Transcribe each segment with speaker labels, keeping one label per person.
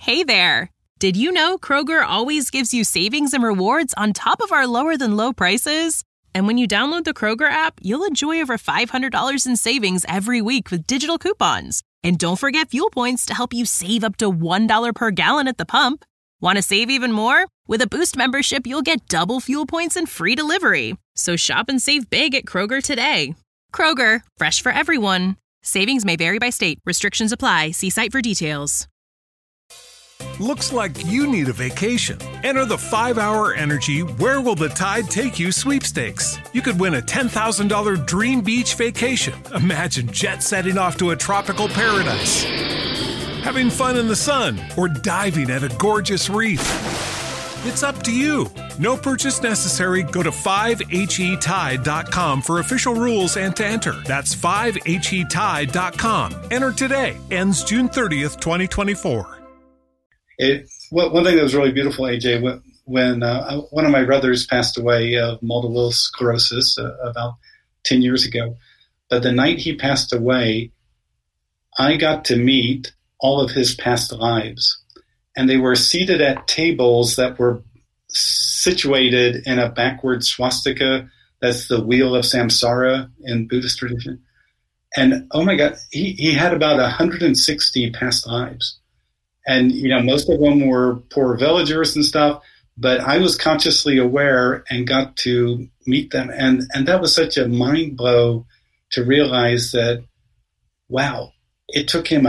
Speaker 1: Hey there! Did you know Kroger always gives you savings and rewards on top of our lower-than-low prices? And when you download the Kroger app, you'll enjoy over $500 in savings every week with digital coupons. And don't forget fuel points to help you save up to $1 per gallon at the pump. Want to save even more? With a Boost membership, you'll get double fuel points and free delivery. So shop and save big at Kroger today. Kroger, fresh for everyone. Savings may vary by state. Restrictions apply. See site for details.
Speaker 2: Looks like you need a vacation. Enter the 5-Hour Energy Where Will the Tide Take You sweepstakes. You could win a $10,000 dream beach vacation. Imagine jet setting off to a tropical paradise, having fun in the sun, or diving at a gorgeous reef. It's up to you. No purchase necessary. Go to 5HETide.com for official rules and to enter. That's 5HETide.com. Enter today. Ends June 30th, 2024.
Speaker 3: One thing that was really beautiful, AJ, when one of my brothers passed away of multiple sclerosis about 10 years ago, but the night he passed away, I got to meet all of his past lives. And they were seated at tables that were situated in a backward swastika. That's the wheel of samsara in Buddhist tradition. And oh my God, he had about 160 past lives. And, most of them were poor villagers and stuff, but I was consciously aware and got to meet them. And that was such a mind blow to realize that, wow, it took him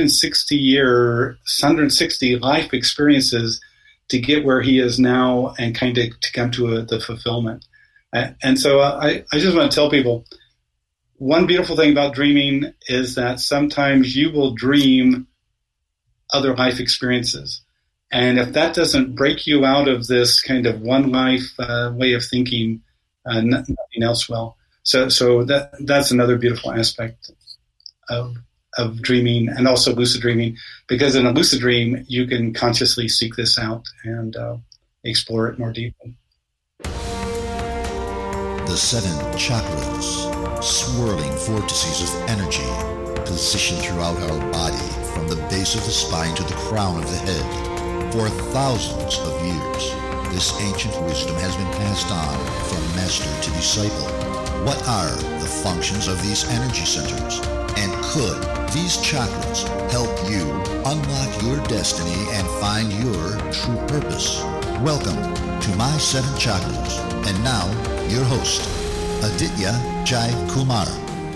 Speaker 3: 160 life experiences to get where he is now and kind of to come to the fulfillment. And so I just want to tell people, one beautiful thing about dreaming is that sometimes you will dream other life experiences. And if that doesn't break you out of this kind of one life way of thinking, nothing else will. So that's another beautiful aspect of dreaming, and also lucid dreaming, because in a lucid dream, you can consciously seek this out and explore it more deeply.
Speaker 4: The 7 chakras, swirling vortices of energy, positioned throughout our body, from the base of the spine to the crown of the head. For thousands of years, this ancient wisdom has been passed on from master to disciple. What are the functions of these energy centers? And could these chakras help you unlock your destiny and find your true purpose? Welcome to My 7 Chakras. And now, your host, Aditya Jai Kumar.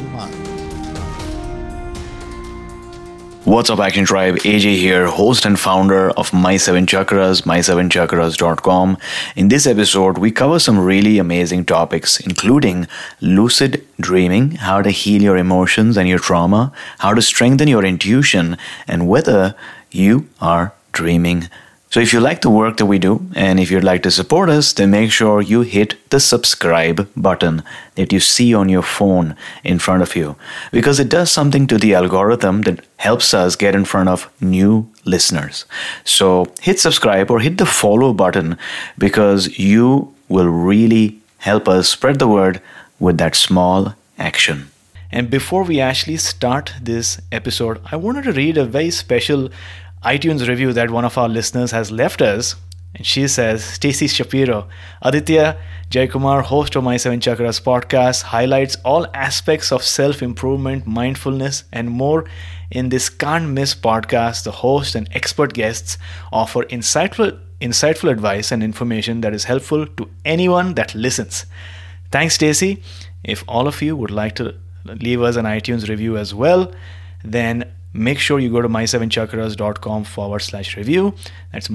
Speaker 5: What's up, Action Tribe? AJ here, host and founder of My 7 Chakras, my7chakras.com. In this episode, we cover some really amazing topics, including lucid dreaming, how to heal your emotions and your trauma, how to strengthen your intuition, and whether you are dreaming. So if you like the work that we do, and if you'd like to support us, then make sure you hit the subscribe button that you see on your phone in front of you, because it does something to the algorithm that helps us get in front of new listeners. So hit subscribe or hit the follow button, because you will really help us spread the word with that small action. And before we actually start this episode, I wanted to read a very special iTunes review that one of our listeners has left us. And she says, Stacy Shapiro, Aditya Jaikumar, host of My 7 Chakras podcast, highlights all aspects of self-improvement, mindfulness, and more in this can't miss podcast. The host and expert guests offer insightful advice and information that is helpful to anyone that listens. Thanks, Stacy. If all of you would like to leave us an iTunes review as well, then make sure you go to my7chakras.com/review. That's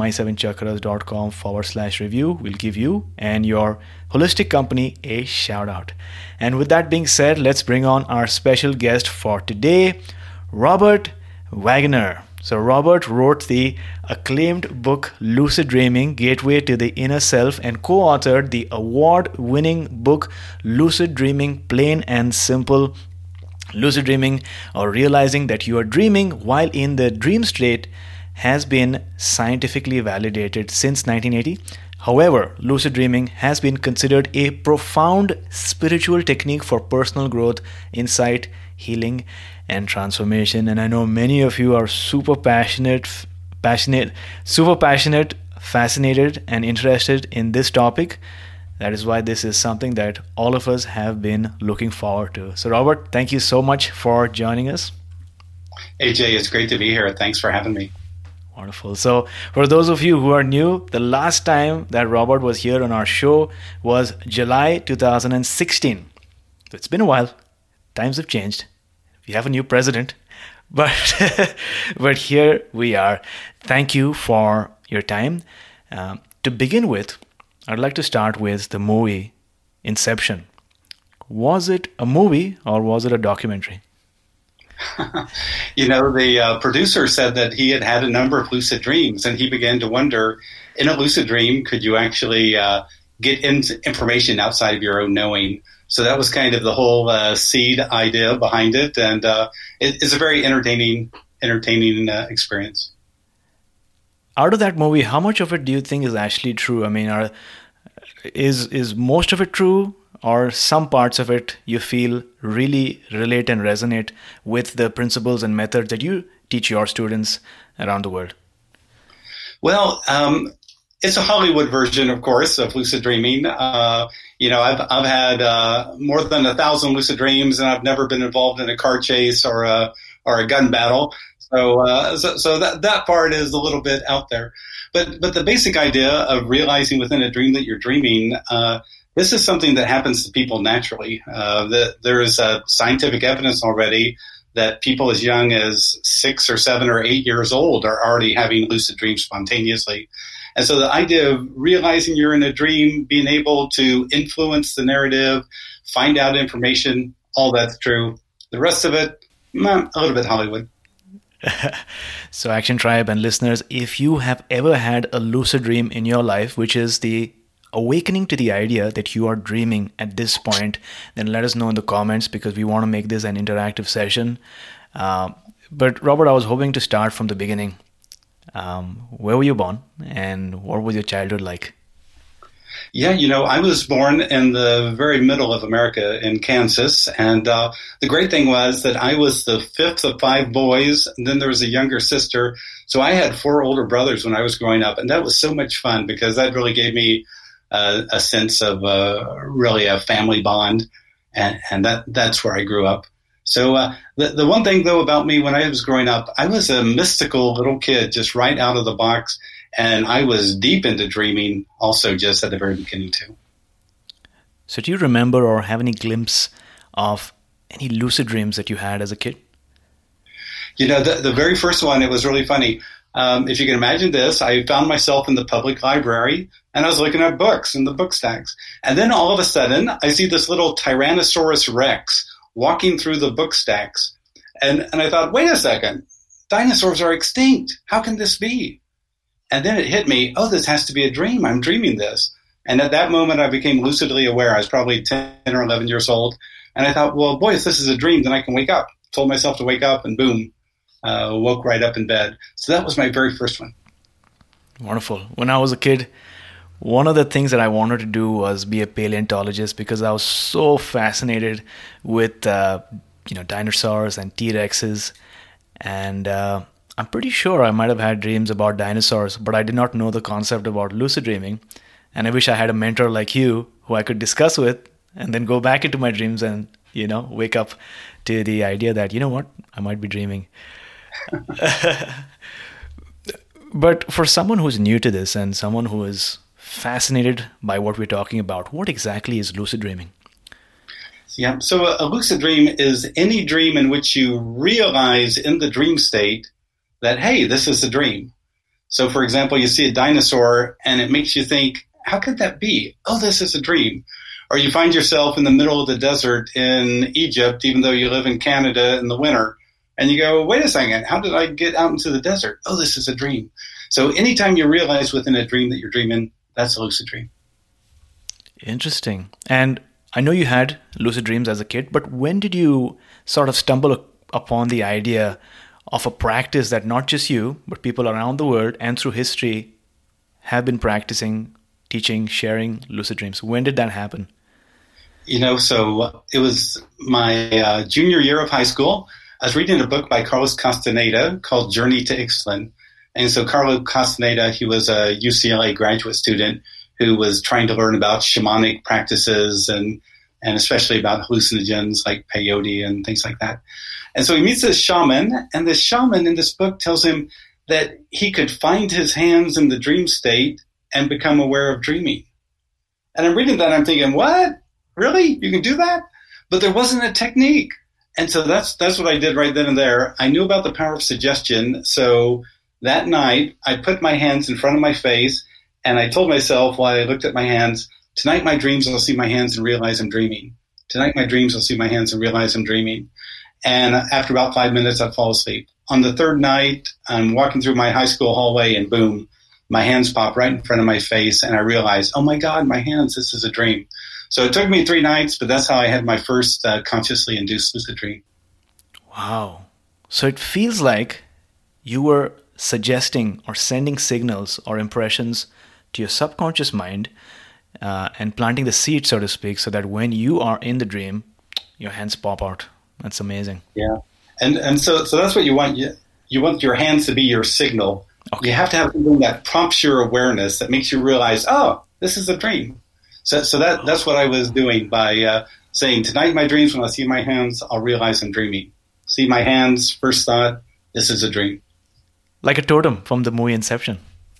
Speaker 5: my7chakras.com/review. We'll give you and your holistic company a shout out. And with that being said, let's bring on our special guest for today, Robert Waggoner. So Robert wrote the acclaimed book Lucid Dreaming, Gateway to the Inner Self, and co-authored the award-winning book Lucid Dreaming, Plain and Simple. Lucid dreaming, or realizing that you are dreaming while in the dream state, has been scientifically validated since 1980. However, lucid dreaming has been considered a profound spiritual technique for personal growth, insight, healing, and transformation. And I know many of you are super passionate super passionate, fascinated, and interested in this topic. That is why this is something that all of us have been looking forward to. So, Robert, thank you so much for joining us.
Speaker 3: AJ, it's great to be here. Thanks for having me.
Speaker 5: Wonderful. So, for those of you who are new, the last time that Robert was here on our show was July 2016. So, it's been a while. Times have changed. We have a new president. But, but here we are. Thank you for your time. To begin with, I'd like to start with the movie Inception. Was it a movie or was it a documentary?
Speaker 3: The producer said that he had had a number of lucid dreams, and he began to wonder, in a lucid dream, could you actually get information outside of your own knowing? So that was kind of the whole seed idea behind it, and it's a very entertaining experience.
Speaker 5: Out of that movie, how much of it do you think is actually true? I mean, is most of it true, or some parts of it you feel really relate and resonate with the principles and methods that you teach your students around the world?
Speaker 3: Well, it's a Hollywood version, of course, of lucid dreaming. I've had more than 1,000 lucid dreams, and I've never been involved in a car chase or a gun battle. So that part is a little bit out there. But the basic idea of realizing within a dream that you're dreaming, this is something that happens to people naturally. There is scientific evidence already that people as young as 6 or 7 or 8 years old are already having lucid dreams spontaneously. And so the idea of realizing you're in a dream, being able to influence the narrative, find out information, all that's true. The rest of it, a little bit Hollywood.
Speaker 5: So Action Tribe and listeners, if you have ever had a lucid dream in your life, which is the awakening to the idea that you are dreaming at this point, then let us know in the comments, because we want to make this an interactive session. But Robert, I was hoping to start from the beginning. Where were you born, and what was your childhood like?
Speaker 3: Yeah, I was born in the very middle of America in Kansas, and the great thing was that I was the fifth of 5 boys, and then there was a younger sister. So I had 4 older brothers when I was growing up, and that was so much fun because that really gave me a sense of really a family bond, and that's where I grew up. So the one thing, though, about me when I was growing up, I was a mystical little kid just right out of the box. And I was deep into dreaming also just at the very beginning, too.
Speaker 5: So do you remember or have any glimpse of any lucid dreams that you had as a kid?
Speaker 3: The very first one, it was really funny. If you can imagine this, I found myself in the public library, and I was looking at books in the book stacks. And then all of a sudden, I see this little Tyrannosaurus Rex walking through the book stacks. And I thought, wait a second, dinosaurs are extinct. How can this be? And then it hit me, this has to be a dream. I'm dreaming this. And at that moment, I became lucidly aware. I was probably 10 or 11 years old. And I thought, well, boy, if this is a dream, then I can wake up. Told myself to wake up, and boom, woke right up in bed. So that was my very first one.
Speaker 5: Wonderful. When I was a kid, one of the things that I wanted to do was be a paleontologist, because I was so fascinated with dinosaurs and T-Rexes. And I'm pretty sure I might have had dreams about dinosaurs, but I did not know the concept about lucid dreaming. And I wish I had a mentor like you who I could discuss with and then go back into my dreams and, wake up to the idea that, I might be dreaming. But for someone who's new to this and someone who is fascinated by what we're talking about, what exactly is lucid dreaming?
Speaker 3: Yeah, so a lucid dream is any dream in which you realize in the dream state that, hey, this is a dream. So, for example, you see a dinosaur and it makes you think, how could that be? Oh, this is a dream. Or you find yourself in the middle of the desert in Egypt, even though you live in Canada in the winter. And you go, wait a second, how did I get out into the desert? Oh, this is a dream. So anytime you realize within a dream that you're dreaming, that's a lucid dream.
Speaker 5: Interesting. And I know you had lucid dreams as a kid, but when did you sort of stumble upon the idea of a practice that not just you, but people around the world and through history have been practicing, teaching, sharing lucid dreams? When did that happen?
Speaker 3: So it was my junior year of high school. I was reading a book by Carlos Castaneda called Journey to Ixtlan. And so Carlo Castaneda, he was a UCLA graduate student who was trying to learn about shamanic practices and especially about hallucinogens like peyote and things like that. And so he meets this shaman, and this shaman in this book tells him that he could find his hands in the dream state and become aware of dreaming. And I'm reading that and I'm thinking, what? Really? You can do that? But there wasn't a technique. And so that's what I did right then and there. I knew about the power of suggestion. So that night I put my hands in front of my face and I told myself while I looked at my hands, tonight my dreams I'll see my hands and realize I'm dreaming. Tonight my dreams I'll see my hands and realize I'm dreaming. And after about 5 minutes, I'd fall asleep. On the third night, I'm walking through my high school hallway and boom, my hands pop right in front of my face. And I realized, oh my God, my hands, this is a dream. So it took me 3 nights, but that's how I had my first consciously induced lucid dream.
Speaker 5: Wow. So it feels like you were suggesting or sending signals or impressions to your subconscious mind and planting the seed, so to speak, so that when you are in the dream, your hands pop out. That's amazing.
Speaker 3: Yeah. And so that's what you want. You want your hands to be your signal. Okay. You have to have something that prompts your awareness, that makes you realize, oh, this is a dream. So that's what I was doing by saying, tonight my dreams, when I see my hands, I'll realize I'm dreaming. See my hands, first thought, this is a dream.
Speaker 5: Like a totem from the movie Inception.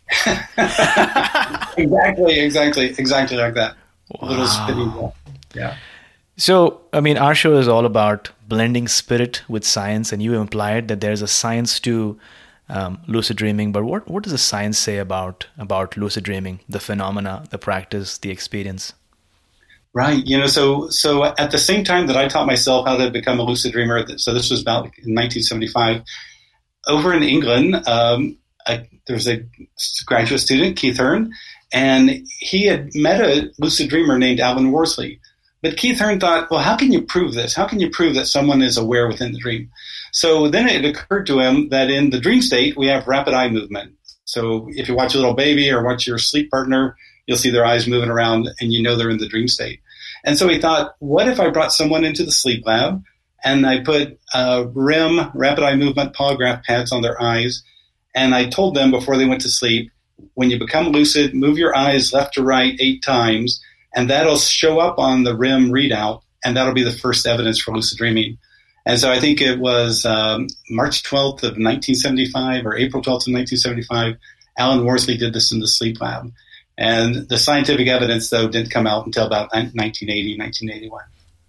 Speaker 3: Exactly like that.
Speaker 5: Wow.
Speaker 3: Little spinning ball. Yeah.
Speaker 5: So, I mean, our show is all about blending spirit with science, and you implied that there's a science to lucid dreaming. But what does the science say about lucid dreaming, the phenomena, the practice, the experience?
Speaker 3: Right. So at the same time that I taught myself how to become a lucid dreamer, so this was about in 1975, over in England, there was a graduate student, Keith Hearn, and he had met a lucid dreamer named Alan Worsley. But Keith Hearn thought, well, how can you prove this? How can you prove that someone is aware within the dream? So then it occurred to him that in the dream state, we have rapid eye movement. So if you watch a little baby or watch your sleep partner, you'll see their eyes moving around and you know they're in the dream state. And so he thought, what if I brought someone into the sleep lab and I put REM, rapid eye movement polygraph pads on their eyes, and I told them before they went to sleep, when you become lucid, move your eyes left to right 8 times, and that'll show up on the REM readout, and that'll be the first evidence for lucid dreaming. And so I think it was March 12th of 1975 or April 12th of 1975, Alan Worsley did this in the sleep lab. And the scientific evidence, though, didn't come out until about 1980, 1981.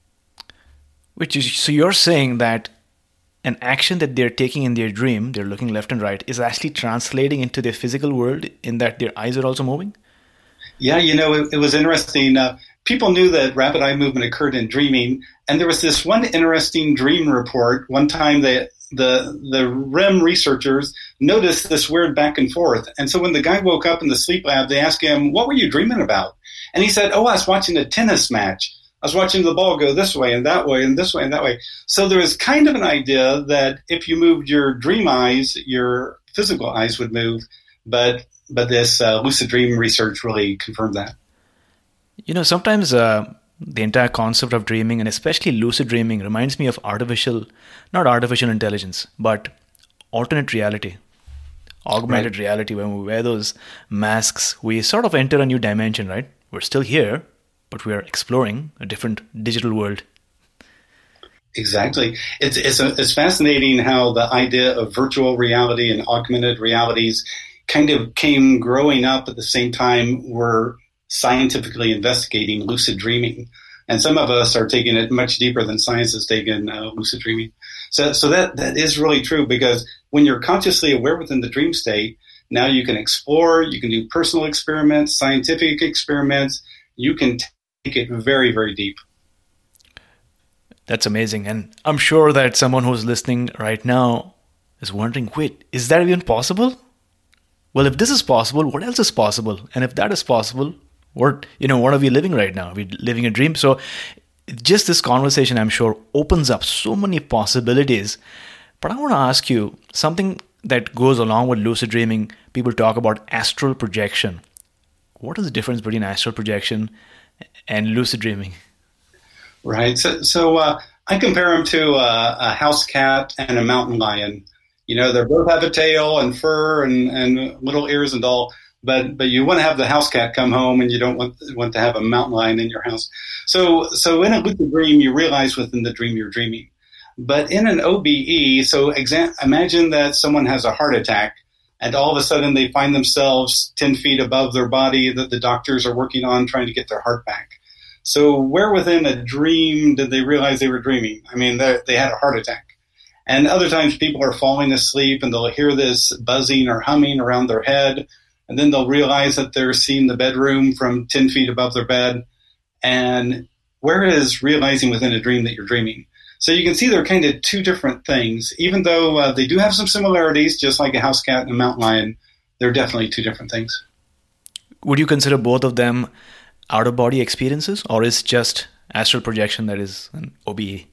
Speaker 5: So you're saying that an action that they're taking in their dream, they're looking left and right, is actually translating into their physical world in that their eyes are also moving?
Speaker 3: Yeah, it was interesting. People knew that rapid eye movement occurred in dreaming, and there was this one interesting dream report. One time that the REM researchers noticed this weird back and forth. And so when the guy woke up in the sleep lab, they asked him, what were you dreaming about? And he said, oh, I was watching a tennis match. I was watching the ball go this way and that way and this way and that way. So there was kind of an idea that if you moved your dream eyes, your physical eyes would move. But this lucid dream research really confirmed that.
Speaker 5: Sometimes the entire concept of dreaming, and especially lucid dreaming, reminds me of not artificial intelligence, but alternate reality, augmented reality. When we wear those masks, we sort of enter a new dimension, right? We're still here, but we are exploring a different digital world.
Speaker 3: Exactly. It's fascinating how the idea of virtual reality and augmented realities kind of came growing up at the same time we're scientifically investigating lucid dreaming. And some of us are taking it much deeper than science has taken lucid dreaming. So that is really true, because when you're consciously aware within the dream state, now you can explore, you can do personal experiments, scientific experiments. You can take it very, very deep.
Speaker 5: That's amazing. And I'm sure that someone who's listening right now is wondering, wait, is that even possible? Well, if this is possible, what else is possible? And if that is possible, what are we living right now? We're living a dream. So just this conversation, I'm sure, opens up so many possibilities. But I want to ask you something that goes along with lucid dreaming. People talk about astral projection. What is the difference between astral projection and lucid dreaming?
Speaker 3: Right. So I compare them to a house cat and a mountain lion. They both have a tail and fur and little ears and all. But you want to have the house cat come home, and you don't want to have a mountain lion in your house. So in a lucid dream, you realize within the dream you're dreaming. But in an OBE, imagine that someone has a heart attack, and all of a sudden they find themselves 10 feet above their body that the doctors are working on trying to get their heart back. So where within a dream did they realize they were dreaming? I mean, they had a heart attack. And other times people are falling asleep, and they'll hear this buzzing or humming around their head. And then they'll realize that they're seeing the bedroom from 10 feet above their bed. And where is realizing within a dream that you're dreaming? So you can see they're kind of two different things. Even though they do have some similarities, just like a house cat and a mountain lion, they're definitely two different things.
Speaker 5: Would you consider both of them out-of-body experiences, or is just astral projection that is an OBE?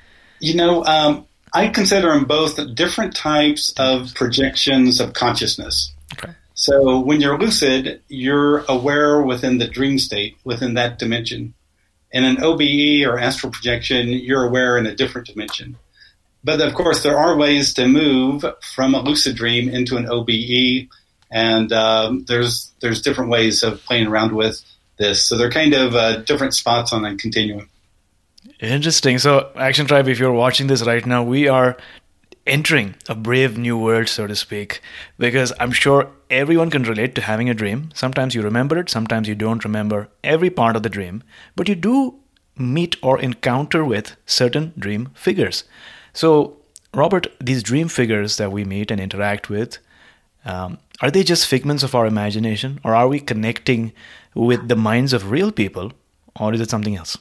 Speaker 3: I consider them both different types of projections of consciousness.
Speaker 5: Okay.
Speaker 3: So when you're lucid, you're aware within the dream state, within that dimension. In an OBE or astral projection, you're aware in a different dimension. But of course, there are ways to move from a lucid dream into an OBE, and there's different ways of playing around with this. So they're kind of different spots on a continuum.
Speaker 5: Interesting. So Action Tribe, if you're watching this right now, we are entering a brave new world, so to speak, because I'm sure everyone can relate to having a dream. Sometimes you remember it, sometimes you don't remember every part of the dream, but you do meet or encounter with certain dream figures. So, Robert, these dream figures that we meet and interact with, are they just figments of our imagination, or are we connecting with the minds of real people, or is it something else?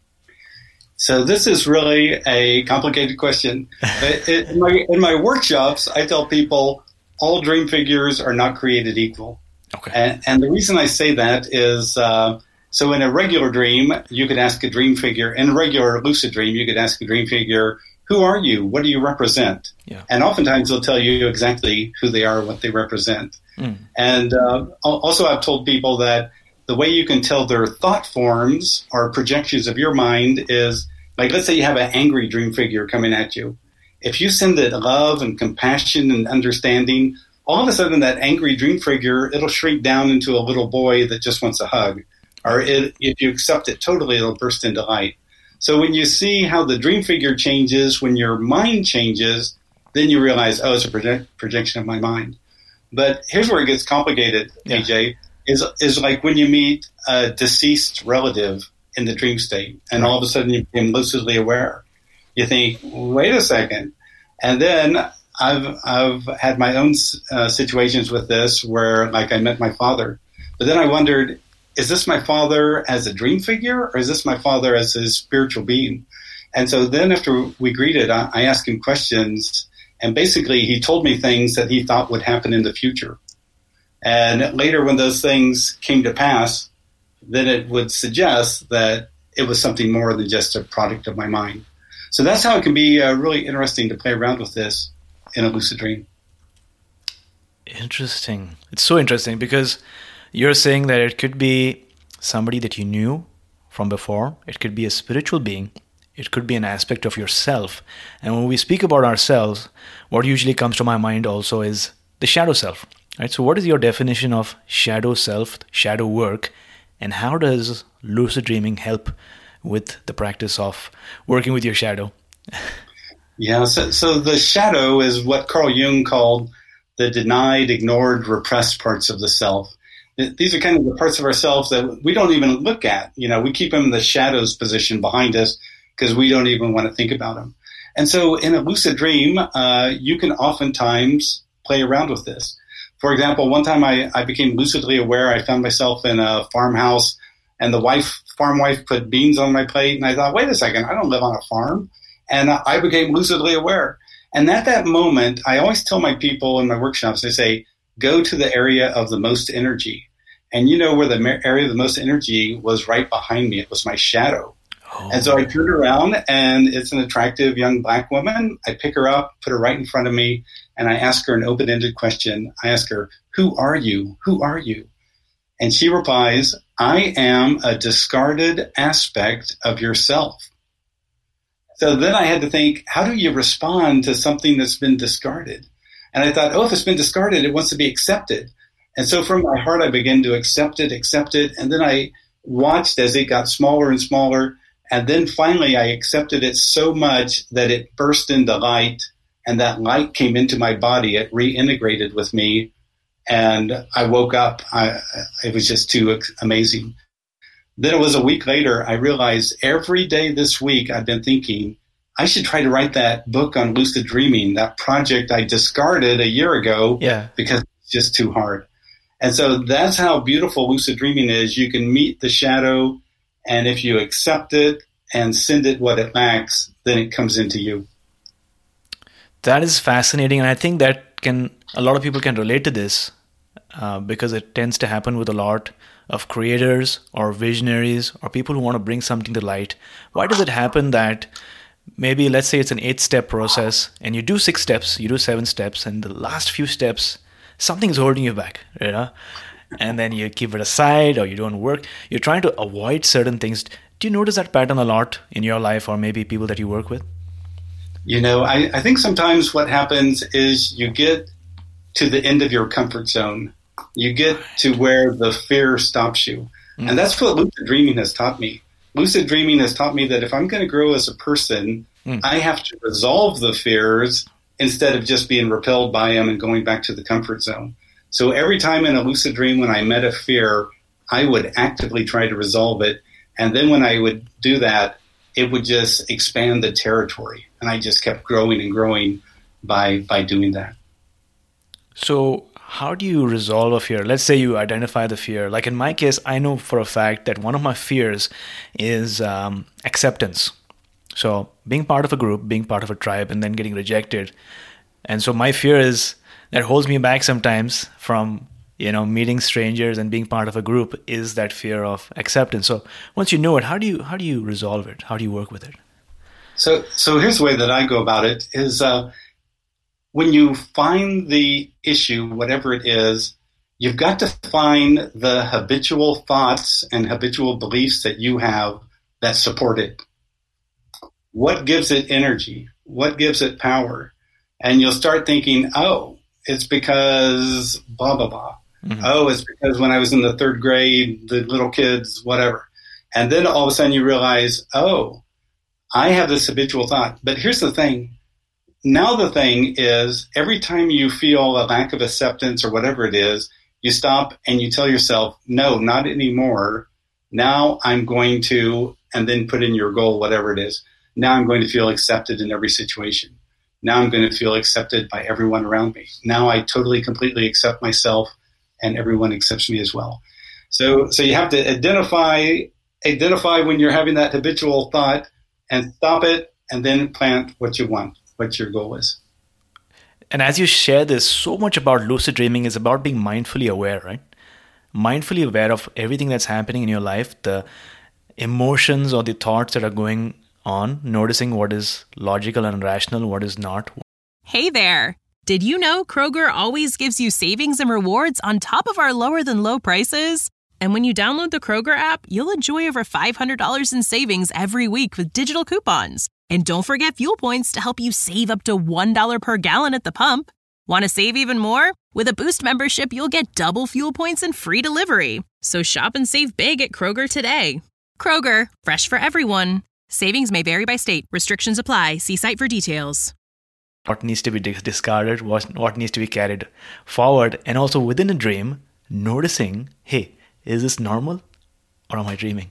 Speaker 3: So this is really a complicated question. In my workshops, I tell people all dream figures are not created equal.
Speaker 5: Okay.
Speaker 3: And the reason I say that is, so in a regular dream, you could ask a dream figure. In a regular lucid dream, you could ask a dream figure, who are you? What do you represent?
Speaker 5: Yeah.
Speaker 3: And oftentimes they'll tell you exactly who they are, what they represent. Mm. And also I've told people that the way you can tell their thought forms or projections of your mind is, like, let's say you have an angry dream figure coming at you. If you send it love and compassion and understanding, all of a sudden that angry dream figure, it'll shrink down into a little boy that just wants a hug. Or if you accept it totally, it'll burst into light. So when you see how the dream figure changes, when your mind changes, then you realize, oh, it's a projection of my mind. But here's where it gets complicated, AJ. Is like when you meet a deceased relative in the dream state, and all of a sudden you become lucidly aware. You think, wait a second. And then I've had my own situations with this where, like, I met my father. But then I wondered, is this my father as a dream figure, or is this my father as his spiritual being? And so then after we greeted, I asked him questions, and basically he told me things that he thought would happen in the future. And later when those things came to pass, then it would suggest that it was something more than just a product of my mind. So that's how it can be really interesting to play around with this in a lucid dream.
Speaker 5: Interesting. It's so interesting because you're saying that it could be somebody that you knew from before. It could be a spiritual being. It could be an aspect of yourself. And when we speak about ourselves, what usually comes to my mind also is the shadow self. Right? So what is your definition of shadow self, shadow work, and how does lucid dreaming help with the practice of working with your shadow?
Speaker 3: Yeah, so the shadow is what Carl Jung called the denied, ignored, repressed parts of the self. These are kind of the parts of ourselves that we don't even look at. We keep them in the shadows position behind us because we don't even want to think about them. And so in a lucid dream, you can oftentimes play around with this. For example, one time I became lucidly aware. I found myself in a farmhouse, and the farm wife put beans on my plate, and I thought, wait a second, I don't live on a farm. And I became lucidly aware. And at that moment, I always tell my people in my workshops, I say, go to the area of the most energy. And you know where the area of the most energy was? Right behind me. It was my shadow. Oh. And so I turned around, and it's an attractive young black woman. I pick her up, put her right in front of me, and I ask her an open-ended question. I ask her, who are you? Who are you? And she replies, I am a discarded aspect of yourself. So then I had to think, how do you respond to something that's been discarded? And I thought, oh, if it's been discarded, it wants to be accepted. And so from my heart, I began to accept it. And then I watched as it got smaller and smaller. And then finally, I accepted it so much that it burst into light. And that light came into my body. It reintegrated with me. And I woke up. It was just too amazing. Then it was a week later, I realized every day this week I've been thinking, I should try to write that book on lucid dreaming, that project I discarded a year ago because it's just too hard. And so that's how beautiful lucid dreaming is. You can meet the shadow, and if you accept it and send it what it lacks, then it comes into you.
Speaker 5: That is fascinating, and I think that a lot of people can relate to this because it tends to happen with a lot of creators or visionaries or people who want to bring something to light. Why does it happen that maybe, let's say it's an 8-step process and you do 6 steps, you do 7 steps, and the last few steps, something is holding you back, and then you keep it aside or you don't work. You're trying to avoid certain things. Do you notice that pattern a lot in your life or maybe people that you work with?
Speaker 3: I think sometimes what happens is you get to the end of your comfort zone. You get to where the fear stops you. And that's what lucid dreaming has taught me. Lucid dreaming has taught me that if I'm going to grow as a person, I have to resolve the fears instead of just being repelled by them and going back to the comfort zone. So every time in a lucid dream when I met a fear, I would actively try to resolve it. And then when I would do that, it would just expand the territory. And I just kept growing and growing by doing that.
Speaker 5: So how do you resolve a fear? Let's say you identify the fear. Like in my case, I know for a fact that one of my fears is acceptance. So being part of a group, being part of a tribe, and then getting rejected. And so my fear is that holds me back sometimes from, meeting strangers and being part of a group is that fear of acceptance. So once you know it, how do you resolve it? How do you work with it?
Speaker 3: So here's the way that I go about it is when you find the issue, whatever it is, you've got to find the habitual thoughts and habitual beliefs that you have that support it. What gives it energy? What gives it power? And you'll start thinking, oh, it's because blah, blah, blah. Mm-hmm. Oh, it's because when I was in the 3rd grade, the little kids, whatever. And then all of a sudden you realize, oh, I have this habitual thought. But here's the thing. Now the thing is, every time you feel a lack of acceptance or whatever it is, you stop and you tell yourself, no, not anymore. Now I'm going to, and then put in your goal, whatever it is. Now I'm going to feel accepted in every situation. Now I'm going to feel accepted by everyone around me. Now I totally, completely accept myself and everyone accepts me as well. So you have to identify when you're having that habitual thought and stop it and then plant what you want, what your goal is.
Speaker 5: And as you share this, so much about lucid dreaming is about being mindfully aware, right? Mindfully aware of everything that's happening in your life, the emotions or the thoughts that are going on, noticing what is logical and rational, what is not.
Speaker 1: Hey there! Did you know Kroger always gives you savings and rewards on top of our lower than low prices? And when you download the Kroger app, you'll enjoy over $500 in savings every week with digital coupons. And don't forget fuel points to help you save up to $1 per gallon at the pump. Want to save even more? With a Boost membership, you'll get double fuel points and free delivery. So shop and save big at Kroger today. Kroger, fresh for everyone. Savings may vary by state. Restrictions apply. See site for details.
Speaker 5: What needs to be discarded, what needs to be carried forward. And also within a dream, noticing, hey, is this normal or am I dreaming?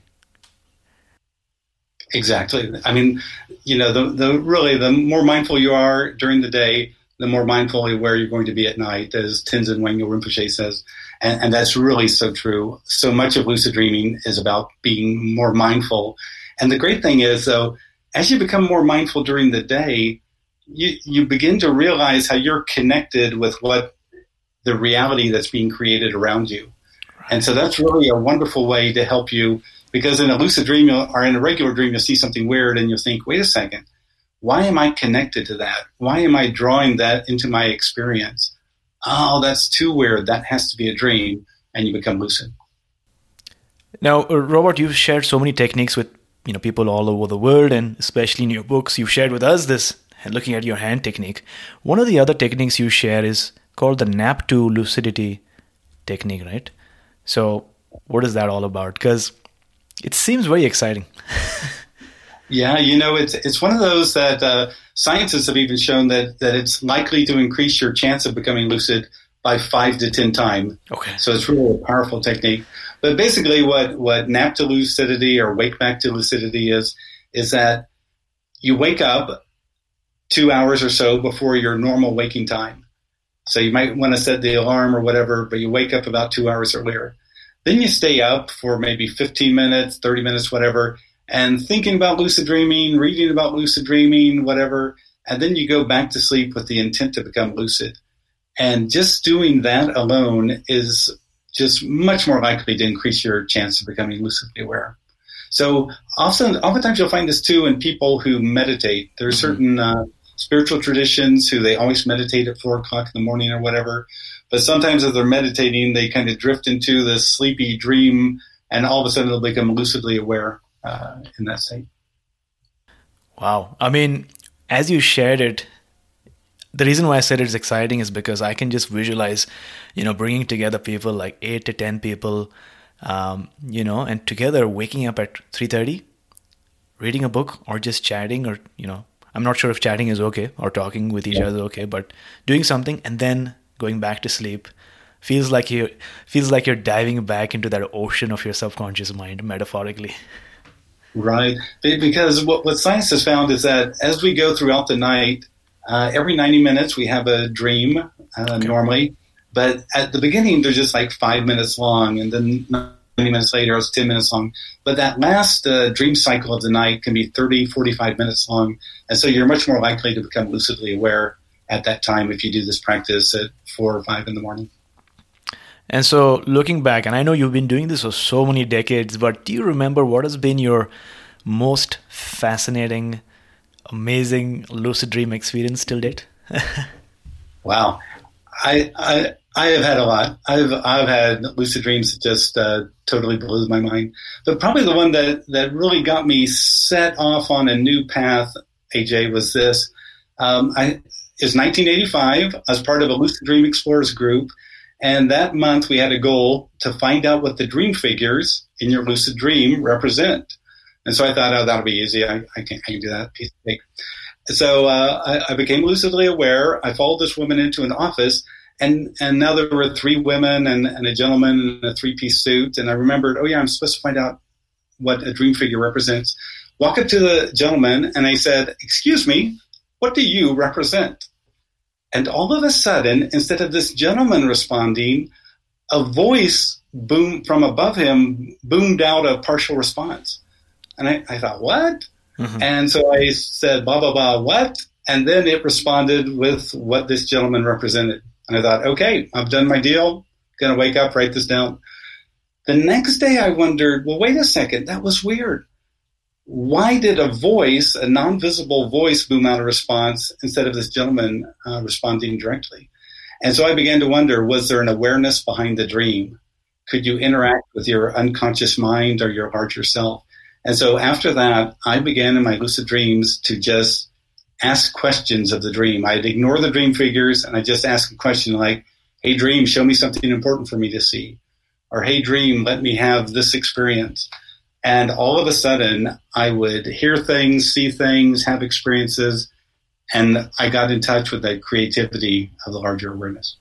Speaker 3: Exactly. I mean, the more mindful you are during the day, the more mindfully aware you're going to be at night, as Tenzin Wangyal Rinpoche says. And that's really so true. So much of lucid dreaming is about being more mindful. And the great thing is, though, as you become more mindful during the day, you begin to realize how you're connected with what the reality that's being created around you. And so that's really a wonderful way to help you, because in a lucid dream or in a regular dream, you'll see something weird and you'll think, wait a second, why am I connected to that? Why am I drawing that into my experience? Oh, that's too weird. That has to be a dream. And you become lucid.
Speaker 5: Now, Robert, you've shared so many techniques with people all over the world, and especially in your books, you've shared with us this looking at your hand technique. One of the other techniques you share is called the nap to lucidity technique, right? So what is that all about? Because it seems very exciting.
Speaker 3: Yeah, it's one of those that scientists have even shown that it's likely to increase your chance of becoming lucid by 5 to 10 times.
Speaker 5: Okay.
Speaker 3: So it's really a powerful technique. But basically what nap to lucidity or wake back to lucidity is that you wake up 2 hours or so before your normal waking time. So you might want to set the alarm or whatever, but you wake up about 2 hours earlier. Then you stay up for maybe 15 minutes, 30 minutes, whatever, and thinking about lucid dreaming, reading about lucid dreaming, whatever, and then you go back to sleep with the intent to become lucid. And just doing that alone is just much more likely to increase your chance of becoming lucidly aware. So oftentimes you'll find this too in people who meditate. There are certain spiritual traditions who they always meditate at 4 o'clock in the morning or whatever. But sometimes as they're meditating, they kind of drift into this sleepy dream, and all of a sudden they'll become lucidly aware in that state.
Speaker 5: Wow. I mean, as you shared it, the reason why I said it's exciting is because I can just visualize, bringing together people like 8 to 10 people, and together waking up at 3:30, reading a book or just chatting, or, I'm not sure if chatting is okay or talking with each other is okay, but doing something and then going back to sleep feels like you're diving back into that ocean of your subconscious mind, metaphorically. Right.
Speaker 3: Because what science has found is that as we go throughout the night, every 90 minutes we have a dream normally, but at the beginning they're just like 5 minutes long, and then 90 minutes later it's 10 minutes long. But that last dream cycle of the night can be 30, 45 minutes long, and so you're much more likely to become lucidly aware at that time if you do this practice at 4 or 5 in the morning.
Speaker 5: And so looking back, and I know you've been doing this for so many decades, but do you remember what has been your most fascinating, amazing lucid dream experience till date?
Speaker 3: Wow. I have had a lot. I've had lucid dreams that just totally blew my mind. But probably the one that really got me set off on a new path, AJ, was this. It was 1985. I was part of a Lucid Dream Explorers group. And that month we had a goal to find out what the dream figures in your lucid dream represent. And so I thought, that'll be easy. I can do that. Piece of cake. So I became lucidly aware. I followed this woman into an office, and now there were 3 women and a gentleman in a 3-piece suit. And I remembered, I'm supposed to find out what a dream figure represents. Walk up to the gentleman, and I said, "Excuse me, what do you represent?" And all of a sudden, instead of this gentleman responding, a voice from above him boomed out a partial response. And I thought, what? Mm-hmm. And so I said, blah, blah, blah, what? And then it responded with what this gentleman represented. And I thought, okay, I've done my deal. Going to wake up, write this down. The next day I wondered, well, wait a second, that was weird. Why did a voice, a non-visible voice, boom out a response instead of this gentleman responding directly? And so I began to wonder, was there an awareness behind the dream? Could you interact with your unconscious mind or your larger self? And so after that, I began in my lucid dreams to just ask questions of the dream. I'd ignore the dream figures and I just ask a question like, hey, dream, show me something important for me to see. Or, hey, dream, let me have this experience. And all of a sudden, I would hear things, see things, have experiences, and I got in touch with that creativity of the larger awareness.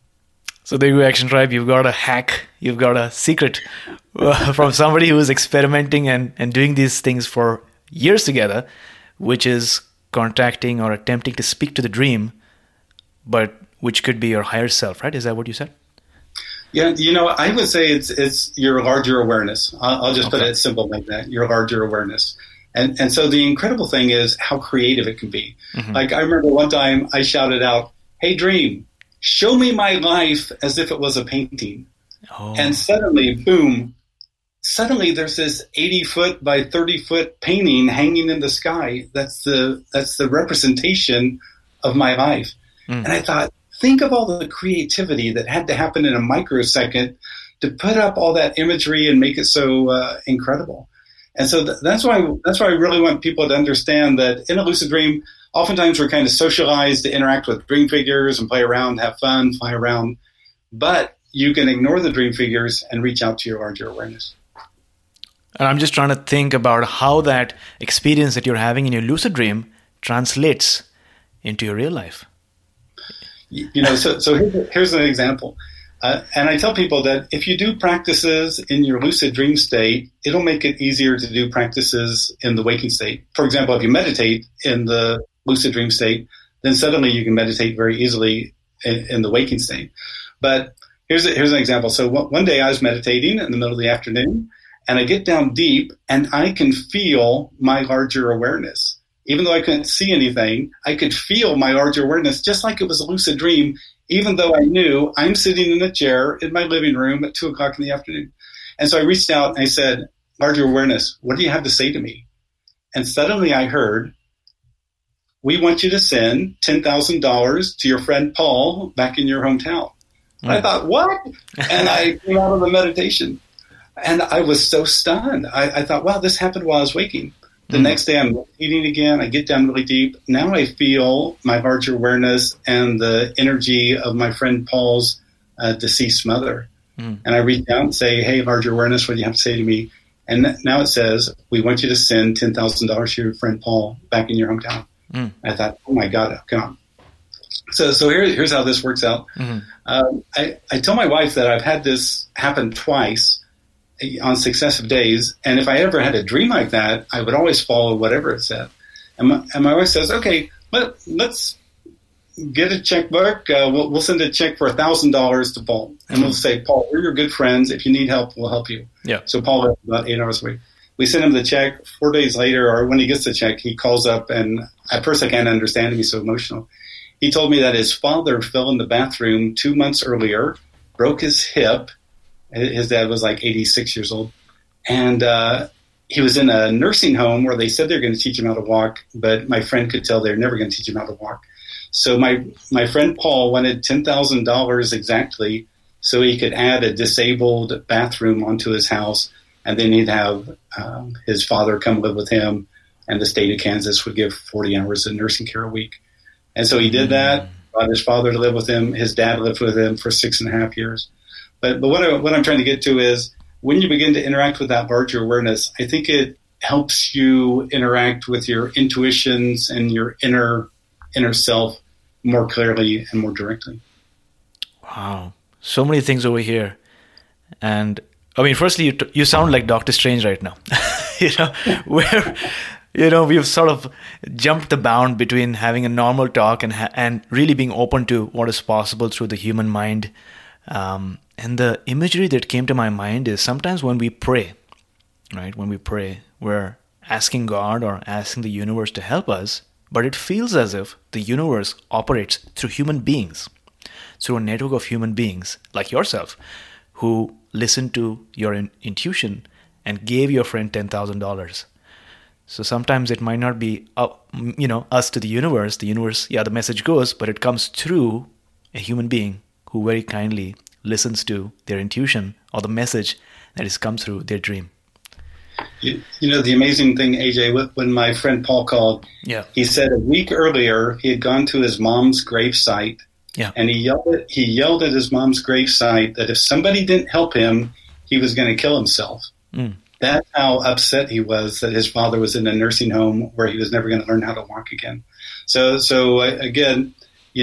Speaker 5: So there you go, Action Tribe. You've got a hack. You've got a secret from somebody who is experimenting and doing these things for years together, which is contacting or attempting to speak to the dream, but which could be your higher self, right? Is that what you said?
Speaker 3: Yeah, I would say it's your larger awareness. I'll just put it simple like that, your larger awareness. And so the incredible thing is how creative it can be. Mm-hmm. Like I remember one time I shouted out, hey, dream, show me my life as if it was a painting. Oh. And suddenly, boom, there's this 80-foot by 30-foot painting hanging in the sky. That's the representation of my life. Mm. And I thought, think of all the creativity that had to happen in a microsecond to put up all that imagery and make it so incredible. And so that's why I really want people to understand that in a lucid dream, oftentimes we're kind of socialized to interact with dream figures and play around, have fun, fly around. But you can ignore the dream figures and reach out to your larger awareness.
Speaker 5: And I'm just trying to think about how that experience that you're having in your lucid dream translates into your real life.
Speaker 3: So here's an example. And I tell people that if you do practices in your lucid dream state, it'll make it easier to do practices in the waking state. For example, if you meditate in the lucid dream state, then suddenly you can meditate very easily in the waking state. But here's an example. So one day I was meditating in the middle of the afternoon, and I get down deep, and I can feel my larger awareness. Even though I couldn't see anything, I could feel my larger awareness just like it was a lucid dream, even though I knew I'm sitting in a chair in my living room at 2 o'clock in the afternoon. And so I reached out and I said, larger awareness, what do you have to say to me? And suddenly I heard, we want you to send $10,000 to your friend Paul back in your hometown. I thought, what? And I came out of the meditation. And I was so stunned. I thought, wow, this happened while I was waking. The next day I'm eating again. I get down really deep. Now I feel my larger awareness and the energy of my friend Paul's deceased mother. And I reach out and say, hey, larger awareness, what do you have to say to me? And now it says, we want you to send $10,000 to your friend Paul back in your hometown. I thought, oh my God, come on. So here's how this works out. I tell my wife that I've had this happen twice on successive days, and if I ever had a dream like that, I would always follow whatever it said. And my wife says, okay, let's get a checkbook. We'll send a check for $1,000 to Paul, and we'll say, Paul, we're your good friends. If you need help, we'll help you. Yeah. So Paul lives about 8 hours away. We send him the check. 4 days later, or when he gets the check, he calls up, and at first I can't understand him. He's so emotional. He told me that his father fell in the bathroom 2 months earlier, broke his hip. His dad was like 86 years old. And he was in a nursing home where they said they're going to teach him how to walk, but my friend could tell they're never going to teach him how to walk. So my friend Paul wanted $10,000 exactly so he could add a disabled bathroom onto his house, and then he'd have his father come live with him, and the state of Kansas would give 40 hours of nursing care a week. And so he did that, brought his father to live with him. His dad lived with him for 6.5 years. But what I'm trying to get to is when you begin to interact with that larger awareness, I think it helps you interact with your intuitions and your inner self more clearly and more directly. Wow.
Speaker 5: So many things over here. And I mean, firstly, you sound like Doctor Strange right now. We've sort of jumped the bound between having a normal talk and really being open to what is possible through the human mind. And the imagery that came to my mind is sometimes when we pray, right? When we pray, we're asking God or asking the universe to help us, but it feels as if the universe operates through human beings, through a network of human beings like yourself, who listened to your intuition and gave your friend $10,000. So sometimes it might not be, us to the universe. The universe, the message goes, but it comes through a human being who very kindly listens to their intuition or the message that has come through their dream.
Speaker 3: The amazing thing, AJ, when my friend Paul called, he said a week earlier he had gone to his mom's gravesite, and he yelled at his mom's gravesite that if somebody didn't help him, he was going to kill himself. That's how upset he was that his father was in a nursing home where he was never going to learn how to walk again. So again,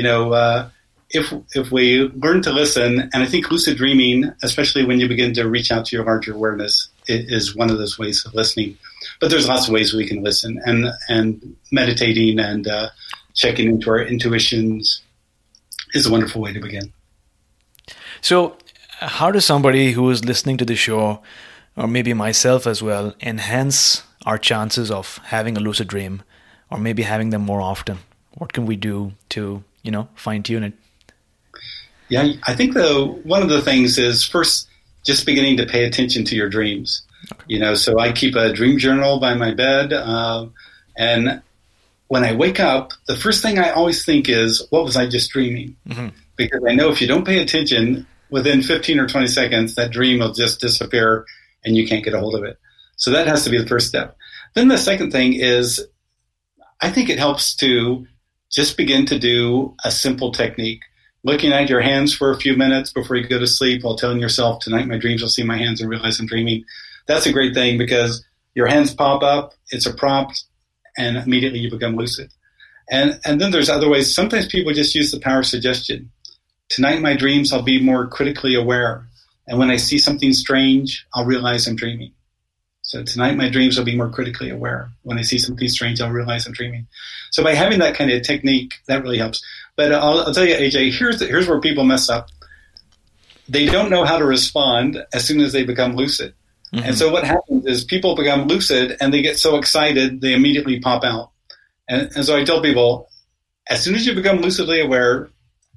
Speaker 3: if we learn to listen, and I think lucid dreaming, especially when you begin to reach out to your larger awareness, is one of those ways of listening. But there's lots of ways we can listen, and meditating and checking into our intuitions is a wonderful way to begin.
Speaker 5: So how does somebody who is listening to the show, or maybe myself as well, enhance our chances of having a lucid dream, or maybe having them more often? What can we do to, fine-tune it?
Speaker 3: Yeah, I think one of the things is first just beginning to pay attention to your dreams. Okay. So I keep a dream journal by my bed, and when I wake up, the first thing I always think is, what was I just dreaming? Because I know if you don't pay attention, within 15 or 20 seconds, that dream will just disappear and you can't get a hold of it. So that has to be the first step. Then the second thing is, I think it helps to just begin to do a simple technique. Looking at your hands for a few minutes before you go to sleep while telling yourself, tonight my dreams will see my hands and realize I'm dreaming. That's a great thing because your hands pop up, it's a prompt, and immediately you become lucid. And then there's other ways. Sometimes people just use the power of suggestion. Tonight my dreams, I'll be more critically aware. And when I see something strange, I'll realize I'm dreaming. So tonight my dreams will be more critically aware. When I see something strange, I'll realize I'm dreaming. So by having that kind of technique, that really helps. But I'll tell you, AJ, here's where people mess up. They don't know how to respond as soon as they become lucid. Mm-hmm. And so what happens is people become lucid and they get so excited, they immediately pop out. And so I tell people, as soon as you become lucidly aware,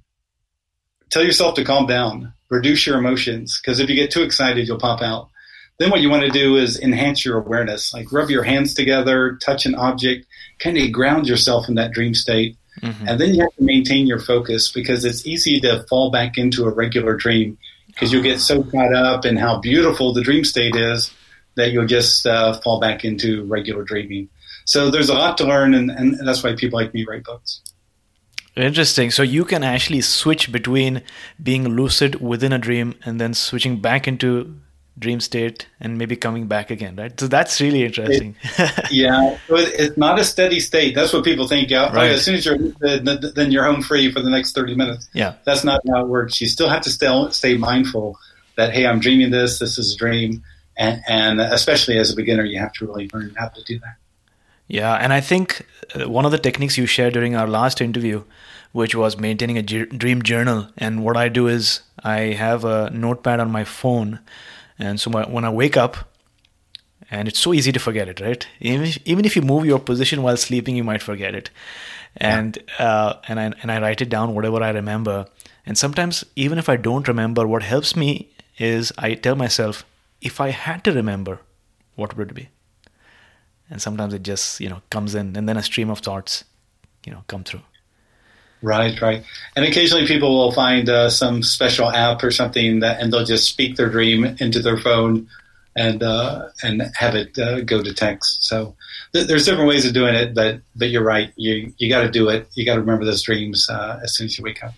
Speaker 3: tell yourself to calm down, reduce your emotions, because if you get too excited, you'll pop out. Then what you want to do is enhance your awareness, like rub your hands together, touch an object, kind of ground yourself in that dream state. Mm-hmm. And then you have to maintain your focus because it's easy to fall back into a regular dream because you'll get so caught up in how beautiful the dream state is that you'll just fall back into regular dreaming. So there's a lot to learn, and that's why people like me write books.
Speaker 5: Interesting. So you can actually switch between being lucid within a dream and then switching back into dream state and maybe coming back again, right? So that's really interesting.
Speaker 3: Yeah. It's not a steady state. That's what people think. Yeah, right. As soon as you're then you're home free for the next 30 minutes.
Speaker 5: Yeah.
Speaker 3: That's not how it works. You still have to stay mindful that, hey, I'm dreaming this is a dream. And especially as a beginner, you have to really learn how to do that.
Speaker 5: Yeah. And I think one of the techniques you shared during our last interview, which was maintaining a dream journal. And what I do is I have a notepad on my phone. And so when I wake up, and it's so easy to forget it, right? Even if you move your position while sleeping, you might forget it. And I write it down, whatever I remember. And sometimes, even if I don't remember, what helps me is I tell myself, if I had to remember, what would it be? And sometimes it just, comes in, and then a stream of thoughts, come through.
Speaker 3: Right. And occasionally people will find some special app or something and they'll just speak their dream into their phone and have it go to text. So there's different ways of doing it, but you're right. You got to do it. You got to remember those dreams as soon as you wake up.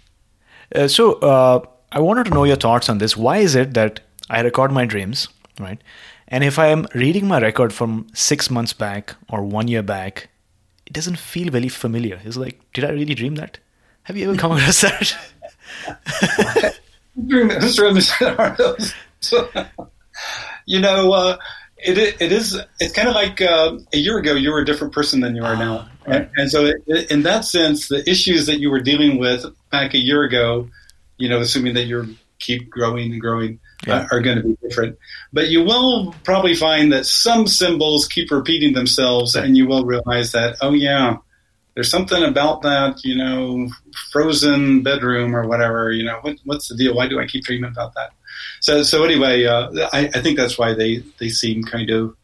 Speaker 5: So I wanted to know your thoughts on this. Why is it that I record my dreams, right? And if I am reading my record from 6 months back or 1 year back, it doesn't feel very familiar. It's like, did I really dream that? Have you ever come across that?
Speaker 3: Whose dreams are those? It's kind of like a year ago, you were a different person than you are now. Right? And so in that sense, the issues that you were dealing with back a year ago, assuming that you keep growing and growing, are going to be different. But you will probably find that some symbols keep repeating themselves, and you will realize that, oh yeah, there's something about that, frozen bedroom or whatever, what's the deal? Why do I keep dreaming about that? So anyway, I think that's why they seem kind of,